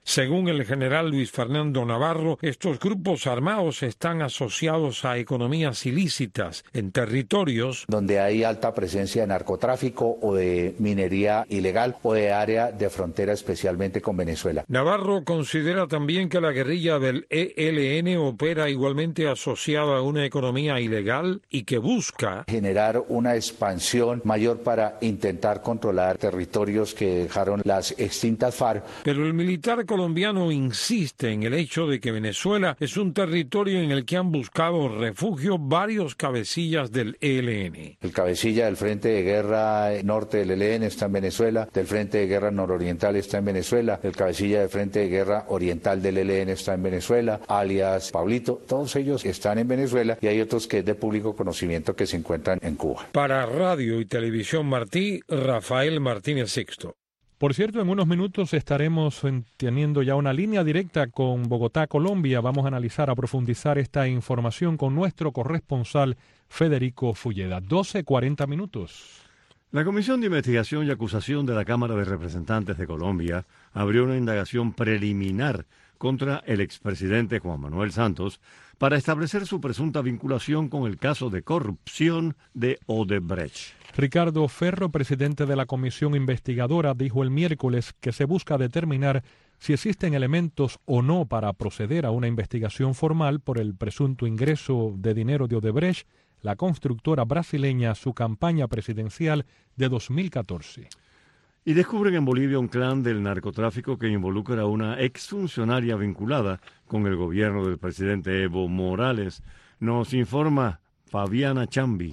Según el general Luis Fernando Navarro, estos grupos armados están asociados a economías ilícitas en territorios donde hay alta presencia de narcotráfico o de minería ilegal o de área de frontera, especialmente con Venezuela. Navarro considera también que la guerrilla del ELN opera igualmente asociada a una economía ilegal y que busca generar una expansión mayor para intentar controlar territorios que dejaron las extintas FARC. Pero el militar colombiano insiste en el hecho de que Venezuela es un territorio en el que han buscado refugio varios cabecillas del ELN. El cabecilla del Frente de Guerra Norte del ELN está en Venezuela, del Frente de Guerra Nororiental está en Venezuela, el cabecilla del Frente de Guerra Oriental del ELN está en Venezuela, alias Pablito, todos ellos están en Venezuela y hay otros que es de público conocimiento que se encuentran en Cuba. Para Radio y Televisión Martí, Rafael Martínez Sixto. Por cierto, en unos minutos estaremos teniendo ya una línea directa con Bogotá, Colombia. Vamos a analizar, a profundizar esta información con nuestro corresponsal Federico Fulleda. 12:40 minutos. La Comisión de Investigación y Acusación de la Cámara de Representantes de Colombia abrió una indagación preliminar contra el expresidente Juan Manuel Santos para establecer su presunta vinculación con el caso de corrupción de Odebrecht. Ricardo Ferro, presidente de la comisión investigadora, dijo el miércoles que se busca determinar si existen elementos o no para proceder a una investigación formal por el presunto ingreso de dinero de Odebrecht, la constructora brasileña, a su campaña presidencial de 2014. Y descubren en Bolivia un clan del narcotráfico que involucra a una exfuncionaria vinculada con el gobierno del presidente Evo Morales. Nos informa Fabiana Chambi.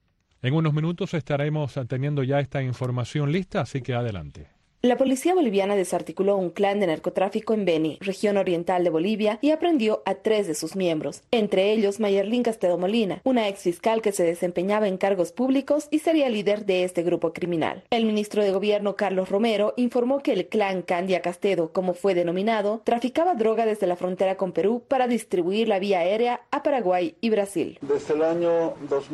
En unos minutos estaremos teniendo ya esta información lista, así que adelante. La policía boliviana desarticuló un clan de narcotráfico en Beni, región oriental de Bolivia, y aprendió a 3 de sus miembros, entre ellos Mayerlin Castedo Molina, una exfiscal que se desempeñaba en cargos públicos y sería líder de este grupo criminal. El ministro de Gobierno, Carlos Romero, informó que el clan Candia Castedo, como fue denominado, traficaba droga desde la frontera con Perú para distribuirla vía aérea a Paraguay y Brasil. Desde el año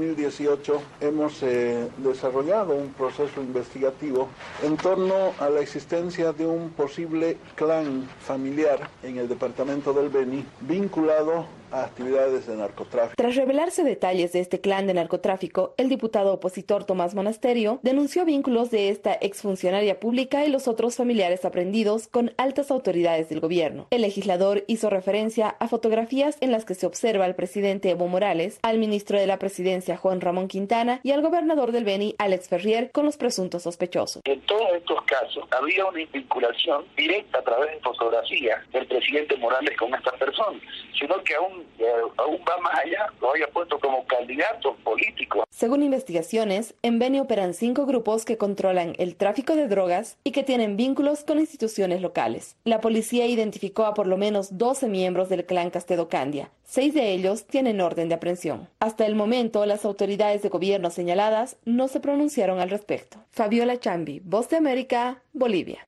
2018 hemos desarrollado un proceso investigativo en torno a la existencia de un posible clan familiar en el departamento del Beni vinculado a actividades de narcotráfico. Tras revelarse detalles de este clan de narcotráfico, el diputado opositor Tomás Monasterio denunció vínculos de esta exfuncionaria pública y los otros familiares aprendidos con altas autoridades del gobierno. El legislador hizo referencia a fotografías en las que se observa al presidente Evo Morales, al ministro de la presidencia Juan Ramón Quintana y al gobernador del Beni, Alex Ferrier, con los presuntos sospechosos. En todos estos casos había una vinculación directa a través de fotografías del presidente Morales con esta persona, sino que aún va más allá, lo había puesto como candidato político. Según investigaciones, en Beni operan 5 grupos que controlan el tráfico de drogas y que tienen vínculos con instituciones locales. La policía identificó a por lo menos 12 miembros del clan Castedo Candia. 6 de ellos tienen orden de aprehensión. Hasta el momento, las autoridades de gobierno señaladas no se pronunciaron al respecto. Fabiola Chambi, Voz de América, Bolivia.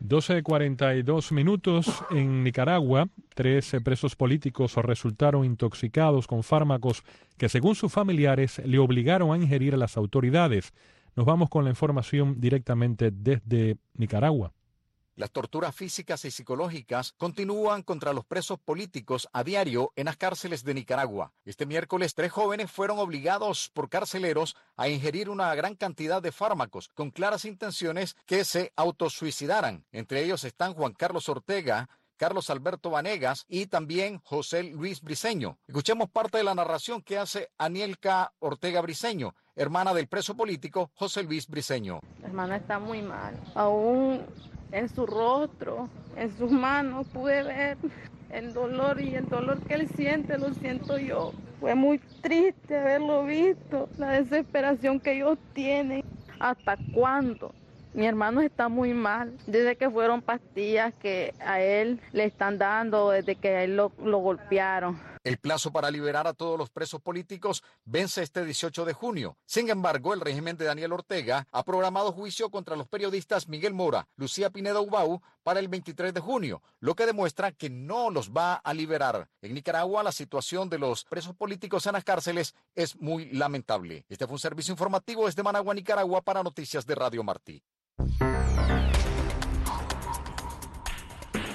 12:42 minutos. En Nicaragua, 3 presos políticos resultaron intoxicados con fármacos que, según sus familiares, le obligaron a ingerir a las autoridades. Nos vamos con la información directamente desde Nicaragua. Las torturas físicas y psicológicas continúan contra los presos políticos a diario en las cárceles de Nicaragua. Este miércoles, 3 jóvenes fueron obligados por carceleros a ingerir una gran cantidad de fármacos con claras intenciones que se autosuicidaran. Entre ellos están Juan Carlos Ortega, Carlos Alberto Vanegas y también José Luis Briceño. Escuchemos parte de la narración que hace Anielka Ortega Briceño, hermana del preso político José Luis Briceño. La hermana está muy mal. Aún en su rostro, en sus manos, pude ver el dolor y el dolor que él siente, lo siento yo. Fue muy triste haberlo visto, la desesperación que ellos tienen. ¿Hasta cuándo? Mi hermano está muy mal, desde que fueron pastillas que a él le están dando, desde que a él lo golpearon. El plazo para liberar a todos los presos políticos vence este 18 de junio. Sin embargo, el régimen de Daniel Ortega ha programado juicio contra los periodistas Miguel Mora, Lucía Pineda Ubau para el 23 de junio, lo que demuestra que no los va a liberar. En Nicaragua, la situación de los presos políticos en las cárceles es muy lamentable. Este fue un servicio informativo desde Managua, Nicaragua, para Noticias de Radio Martí.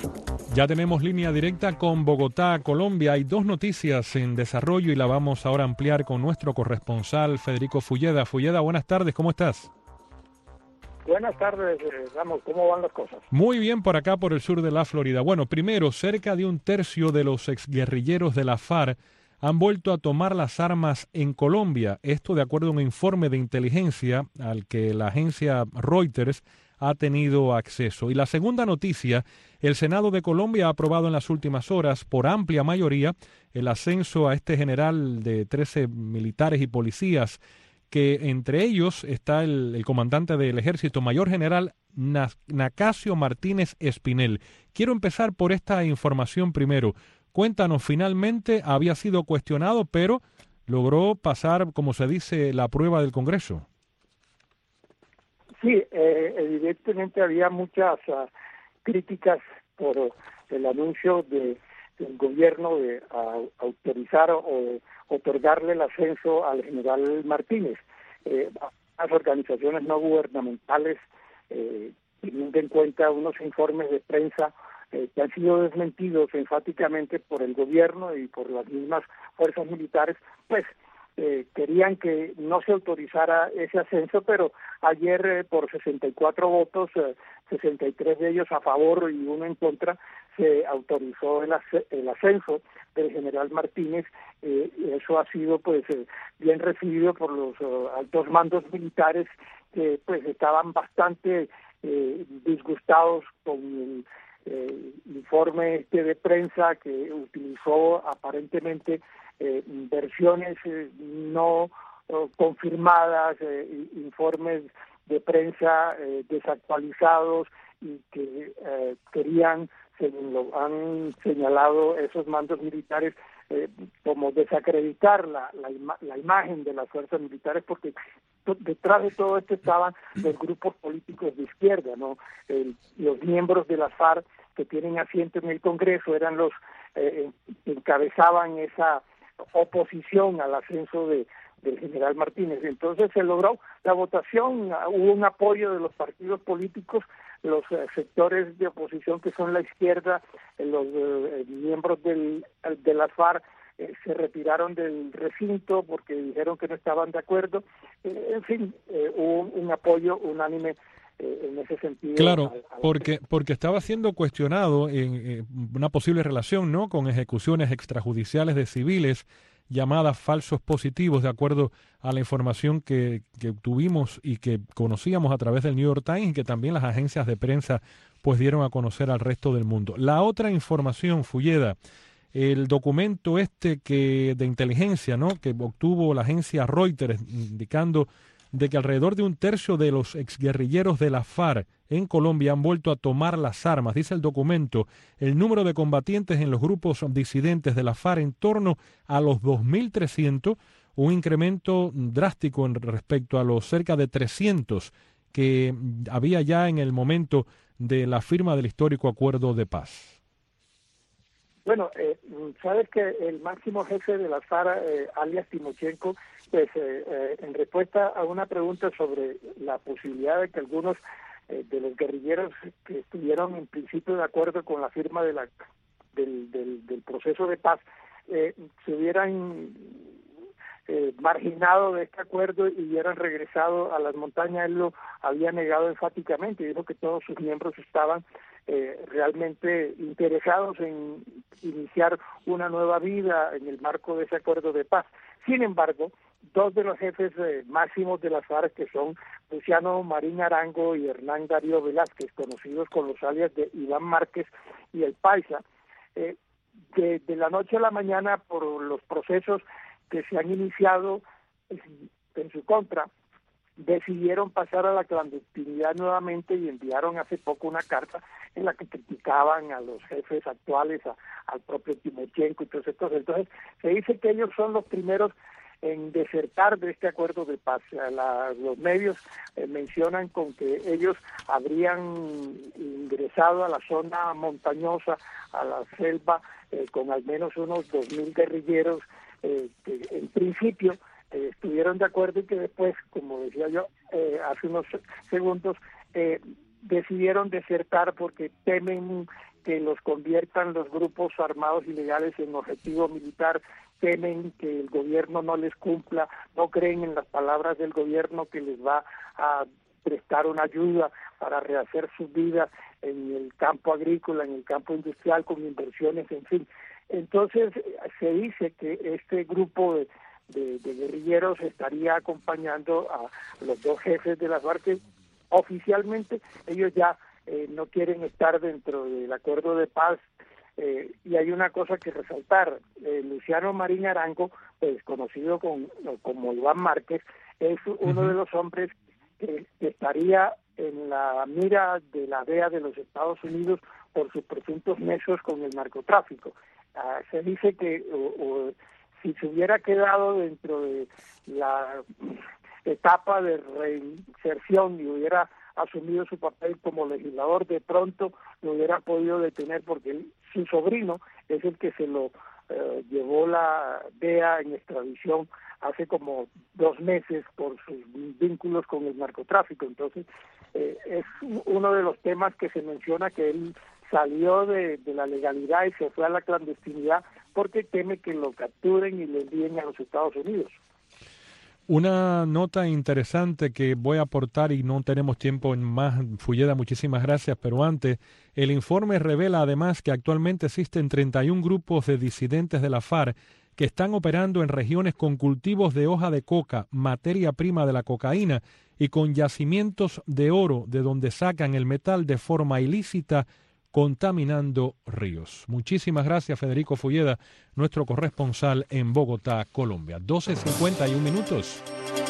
Ya tenemos línea directa con Bogotá, Colombia. Hay dos noticias en desarrollo y la vamos ahora a ampliar con nuestro corresponsal Federico Fulleda. Fulleda, buenas tardes, ¿cómo estás? Buenas tardes, Ramos, ¿cómo van las cosas? Muy bien por acá, por el sur de la Florida. Bueno, primero, cerca de un tercio de los exguerrilleros de la FARC han vuelto a tomar las armas en Colombia. Esto de acuerdo a un informe de inteligencia al que la agencia Reuters ha tenido acceso. Y la segunda noticia, el Senado de Colombia ha aprobado en las últimas horas por amplia mayoría el ascenso a este general de 13 militares y policías, que entre ellos está el comandante del ejército, mayor general Nacasio Martínez Espinel. Quiero empezar por esta información primero. Cuéntanos, finalmente había sido cuestionado, pero logró pasar, como se dice, la prueba del Congreso. Sí, evidentemente había muchas críticas por el anuncio del gobierno de autorizar o otorgarle el ascenso al general Martínez. Las organizaciones no gubernamentales, teniendo en cuenta unos informes de prensa que han sido desmentidos enfáticamente por el gobierno y por las mismas fuerzas militares, pues querían que no se autorizara ese ascenso, pero ayer por 64 votos, 63 de ellos a favor y uno en contra, se autorizó el ascenso del general Martínez. Eso ha sido pues bien recibido por los altos mandos militares, que pues estaban bastante disgustados con el informe de prensa que utilizó aparentemente versiones no confirmadas, informes de prensa desactualizados y que querían, según lo han señalado esos mandos militares, como desacreditar la imagen de las fuerzas militares, porque detrás de todo esto estaban los grupos políticos de izquierda, ¿no? Los miembros de la FARC que tienen asiento en el Congreso eran los que encabezaban esa oposición al ascenso del general Martínez. Entonces se logró la votación, hubo un apoyo de los partidos políticos, los sectores de oposición que son la izquierda, los miembros de la FARC se retiraron del recinto porque dijeron que no estaban de acuerdo. En fin, hubo un apoyo unánime en ese sentido. Claro, porque estaba siendo cuestionado en una posible relación, ¿no?, con ejecuciones extrajudiciales de civiles llamadas falsos positivos, de acuerdo a la información que tuvimos y que conocíamos a través del New York Times y que también las agencias de prensa pues dieron a conocer al resto del mundo. La otra información, Fulleda, el documento de inteligencia, ¿no?, que obtuvo la agencia Reuters, indicando de que alrededor de un tercio de los exguerrilleros de la FARC en Colombia han vuelto a tomar las armas. Dice el documento, el número de combatientes en los grupos disidentes de la FARC en torno a los 2.300, un incremento drástico en respecto a los cerca de 300 que había ya en el momento de la firma del histórico acuerdo de paz. Bueno, sabes que el máximo jefe de la FARC, alias Timochenko, pues en respuesta a una pregunta sobre la posibilidad de que algunos de los guerrilleros que estuvieron en principio de acuerdo con la firma del proceso de paz se hubieran marginado de este acuerdo y hubieran regresado a las montañas, él lo había negado enfáticamente. Dijo que todos sus miembros estaban realmente interesados en iniciar una nueva vida en el marco de ese acuerdo de paz. Sin embargo, dos de los jefes máximos de las FARC, que son Luciano Marín Arango y Hernán Darío Velázquez, conocidos con los alias de Iván Márquez y El Paisa, de la noche a la mañana, por los procesos que se han iniciado en su contra, decidieron pasar a la clandestinidad nuevamente y enviaron hace poco una carta en la que criticaban a los jefes actuales, al propio Timochenko y todos estos. Entonces se dice que ellos son los primeros en desertar de este acuerdo de paz. Los medios mencionan con que ellos habrían ingresado a la zona montañosa, a la selva, con al menos unos 2.000 guerrilleros que en principio estuvieron de acuerdo y que después, como decía yo hace unos segundos, decidieron desertar porque temen que los conviertan los grupos armados ilegales en objetivo militar, temen que el gobierno no les cumpla, no creen en las palabras del gobierno que les va a prestar una ayuda para rehacer sus vidas en el campo agrícola, en el campo industrial, con inversiones, en fin. Entonces se dice que este grupo de guerrilleros estaría acompañando a los dos jefes de las FARC. Oficialmente ellos ya no quieren estar dentro del acuerdo de paz, y hay una cosa que resaltar. Luciano Marín Arango, pues conocido como Iván Márquez, es uno de los hombres que estaría en la mira de la DEA de los Estados Unidos por sus presuntos nexos con el narcotráfico. Se dice que si se hubiera quedado dentro de la etapa de reinserción y hubiera asumido su papel como legislador, de pronto lo hubiera podido detener, porque su sobrino es el que se lo llevó la DEA en extradición hace como 2 meses por sus vínculos con el narcotráfico. Entonces es uno de los temas que se menciona, que él salió de la legalidad y se fue a la clandestinidad porque teme que lo capturen y lo envíen a los Estados Unidos. Una nota interesante que voy a aportar, y no tenemos tiempo en más, Fulleda, muchísimas gracias, pero antes, el informe revela además que actualmente existen 31 grupos de disidentes de la FARC que están operando en regiones con cultivos de hoja de coca, materia prima de la cocaína, y con yacimientos de oro de donde sacan el metal de forma ilícita, contaminando ríos. Muchísimas gracias, Federico Fulleda, nuestro corresponsal en Bogotá, Colombia. 12:51.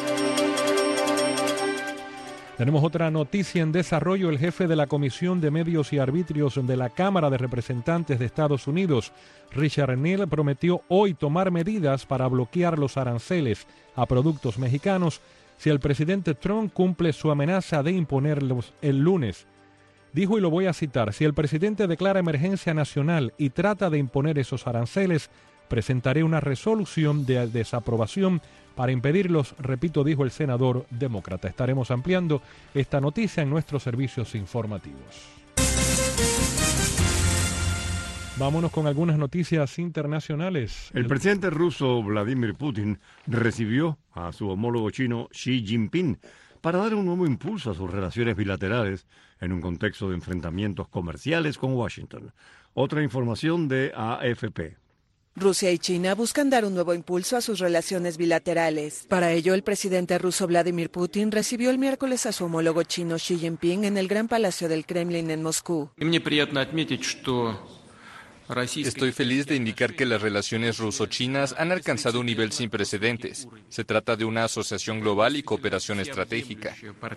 Tenemos otra noticia en desarrollo. El jefe de la Comisión de Medios y Arbitrios de la Cámara de Representantes de Estados Unidos, Richard Neal, prometió hoy tomar medidas para bloquear los aranceles a productos mexicanos si el presidente Trump cumple su amenaza de imponerlos el lunes. Dijo, y lo voy a citar: si el presidente declara emergencia nacional y trata de imponer esos aranceles, presentaré una resolución de desaprobación para impedirlos, repito, dijo el senador demócrata. Estaremos ampliando esta noticia en nuestros servicios informativos. Vámonos con algunas noticias internacionales. El presidente ruso Vladimir Putin recibió a su homólogo chino Xi Jinping para dar un nuevo impulso a sus relaciones bilaterales en un contexto de enfrentamientos comerciales con Washington. Otra información de AFP. Rusia y China buscan dar un nuevo impulso a sus relaciones bilaterales. Para ello, el presidente ruso Vladimir Putin recibió el miércoles a su homólogo chino Xi Jinping en el Gran Palacio del Kremlin en Moscú. Estoy feliz de indicar que las relaciones ruso-chinas han alcanzado un nivel sin precedentes. Se trata de una asociación global y cooperación estratégica.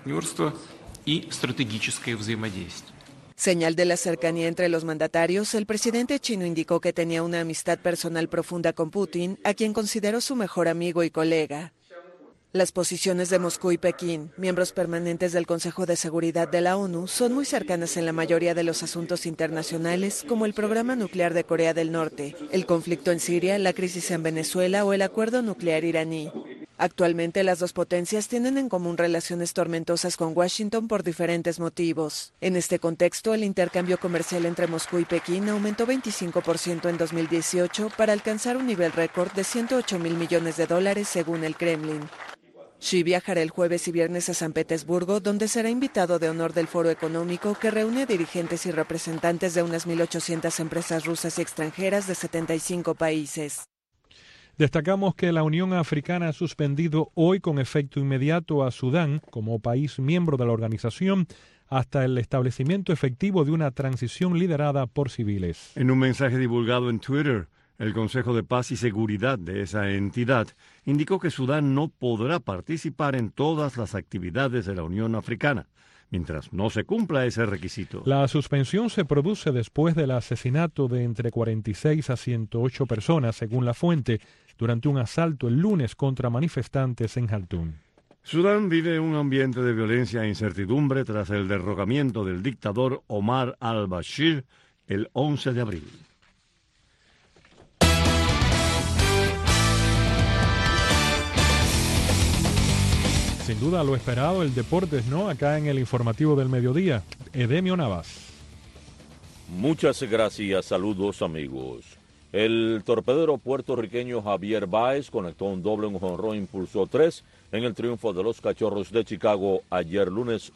Señal de la cercanía entre los mandatarios, el presidente chino indicó que tenía una amistad personal profunda con Putin, a quien consideró su mejor amigo y colega. Las posiciones de Moscú y Pekín, miembros permanentes del Consejo de Seguridad de la ONU, son muy cercanas en la mayoría de los asuntos internacionales, como el programa nuclear de Corea del Norte, el conflicto en Siria, la crisis en Venezuela o el acuerdo nuclear iraní. Actualmente las dos potencias tienen en común relaciones tormentosas con Washington por diferentes motivos. En este contexto, el intercambio comercial entre Moscú y Pekín aumentó 25% en 2018 para alcanzar un nivel récord de $108.000 millones según el Kremlin. Xi viajará el jueves y viernes a San Petersburgo, donde será invitado de honor del Foro Económico, que reúne a dirigentes y representantes de unas 1.800 empresas rusas y extranjeras de 75 países. Destacamos que la Unión Africana ha suspendido hoy con efecto inmediato a Sudán como país miembro de la organización hasta el establecimiento efectivo de una transición liderada por civiles. En un mensaje divulgado en Twitter, el Consejo de Paz y Seguridad de esa entidad indicó que Sudán no podrá participar en todas las actividades de la Unión Africana mientras no se cumpla ese requisito. La suspensión se produce después del asesinato de entre 46 a 108 personas, según la fuente, durante un asalto el lunes contra manifestantes en Jartum. Sudán vive un ambiente de violencia e incertidumbre tras el derrocamiento del dictador Omar al-Bashir el 11 de abril. Sin duda lo esperado, el deportes, ¿no? Acá en el informativo del mediodía, Edemio Navas. Muchas gracias, saludos amigos. El torpedero puertorriqueño Javier Báez conectó un doble, un jonrón, impulsó 3 en el triunfo de los Cachorros de Chicago ayer lunes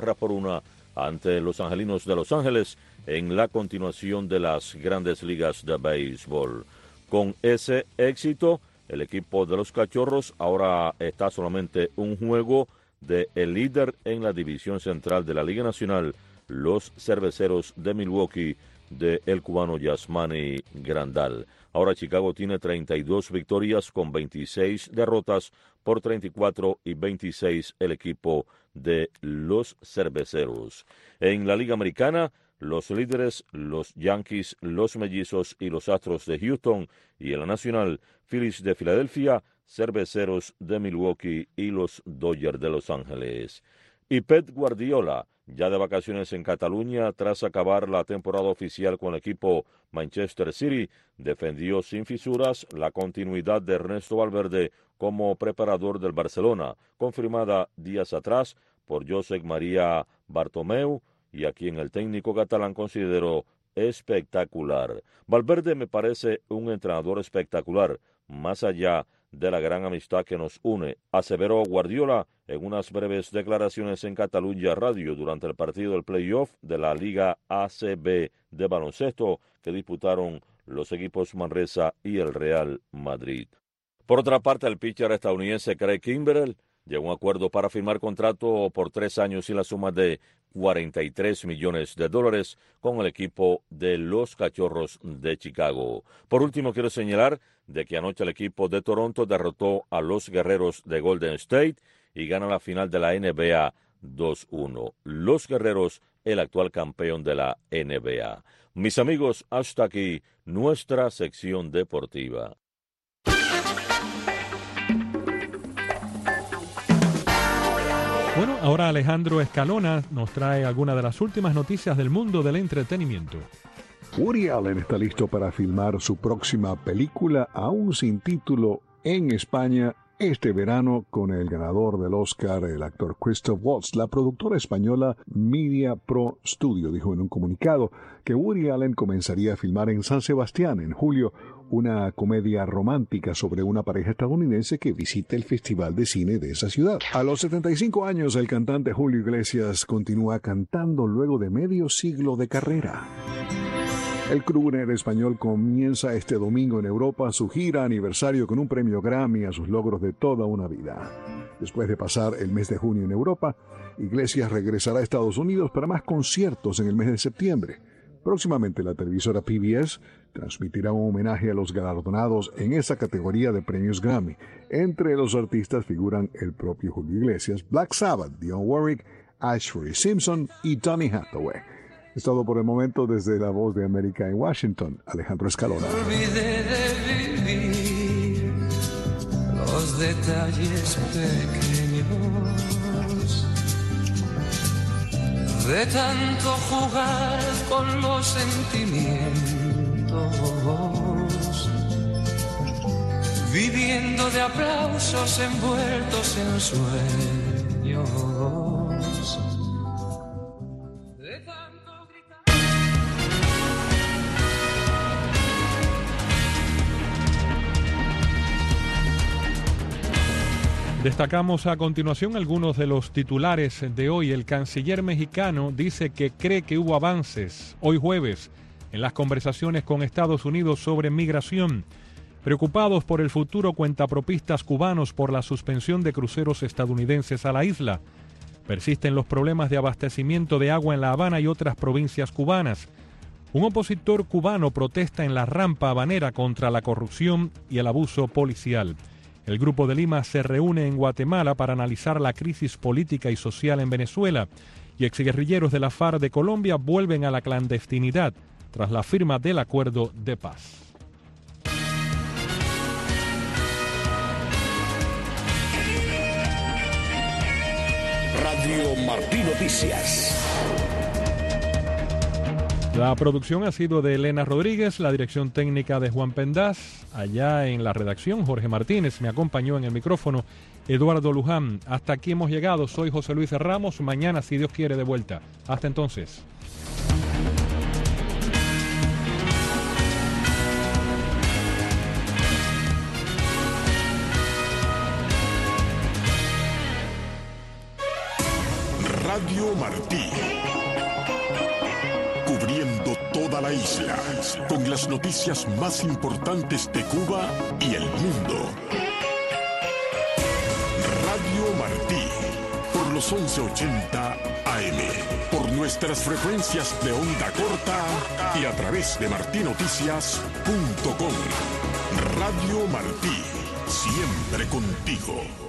8-1 ante los Angelinos de Los Ángeles en la continuación de las Grandes Ligas de Béisbol. Con ese éxito, el equipo de los Cachorros ahora está solamente un juego de el líder en la división central de la Liga Nacional, los Cerveceros de Milwaukee, de el cubano Yasmani Grandal. Ahora Chicago tiene 32 victorias con 26 derrotas por 34 y 26 el equipo de los Cerveceros. En la Liga Americana, los líderes, los Yankees, los Mellizos y los Astros de Houston, y en la Nacional, Phillies de Filadelfia, Cerveceros de Milwaukee y los Dodgers de Los Ángeles. Y Pep Guardiola, ya de vacaciones en Cataluña tras acabar la temporada oficial con el equipo Manchester City, defendió sin fisuras la continuidad de Ernesto Valverde como preparador del Barcelona, confirmada días atrás por Josep María Bartomeu, y a quien el técnico catalán consideró espectacular. Valverde me parece un entrenador espectacular, más allá de la gran amistad que nos une, aseveró Guardiola en unas breves declaraciones en Catalunya Radio durante el partido del playoff de la Liga ACB de baloncesto que disputaron los equipos Manresa y el Real Madrid. Por otra parte, el pitcher estadounidense Craig Kimbrel llegó a un acuerdo para firmar contrato por 3 años y la suma de $43 millones con el equipo de los Cachorros de Chicago. Por último, quiero señalar de que anoche el equipo de Toronto derrotó a los Guerreros de Golden State y gana la final de la NBA 2-1. Los Guerreros, el actual campeón de la NBA. Mis amigos, hasta aquí nuestra sección deportiva. Bueno, ahora Alejandro Escalona nos trae algunas de las últimas noticias del mundo del entretenimiento. Woody Allen está listo para filmar su próxima película, aún sin título, en España este verano con el ganador del Oscar, el actor Christoph Waltz. La productora española Media Pro Studio dijo en un comunicado que Woody Allen comenzaría a filmar en San Sebastián en julio una comedia romántica sobre una pareja estadounidense que visita el Festival de Cine de esa ciudad. A los 75 años, el cantante Julio Iglesias continúa cantando luego de medio siglo de carrera. El crooner español comienza este domingo en Europa su gira aniversario con un premio Grammy a sus logros de toda una vida. Después de pasar el mes de junio en Europa, Iglesias regresará a Estados Unidos para más conciertos en el mes de septiembre. Próximamente la televisora PBS transmitirá un homenaje a los galardonados en esa categoría de premios Grammy. Entre los artistas figuran el propio Julio Iglesias, Black Sabbath, Dionne Warwick, Ashford Simpson y Donny Hathaway. Es todo por el momento desde La Voz de América en Washington. Alejandro Escalona. Olvidé de vivir los detalles pequeños, de tanto jugar con los sentimientos, viviendo de aplausos envueltos en sueños. Destacamos a continuación algunos de los titulares de hoy. El canciller mexicano dice que cree que hubo avances hoy jueves en las conversaciones con Estados Unidos sobre migración. Preocupados por el futuro cuentapropistas cubanos por la suspensión de cruceros estadounidenses a la isla. Persisten los problemas de abastecimiento de agua en La Habana y otras provincias cubanas. Un opositor cubano protesta en la rampa habanera contra la corrupción y el abuso policial. El Grupo de Lima se reúne en Guatemala para analizar la crisis política y social en Venezuela, y exguerrilleros de la FARC de Colombia vuelven a la clandestinidad tras la firma del acuerdo de paz. Radio Martí Noticias. La producción ha sido de Elena Rodríguez, la dirección técnica de Juan Pendaz. Allá en la redacción, Jorge Martínez, me acompañó en el micrófono Eduardo Luján. Hasta aquí hemos llegado. Soy José Luis Ramos. Mañana, si Dios quiere, de vuelta. Hasta entonces. Radio Martí. Cubriendo toda la isla, con las noticias más importantes de Cuba y el mundo. Radio Martí, por los 1180 AM, por nuestras frecuencias de onda corta y a través de martinoticias.com. Radio Martí, siempre contigo.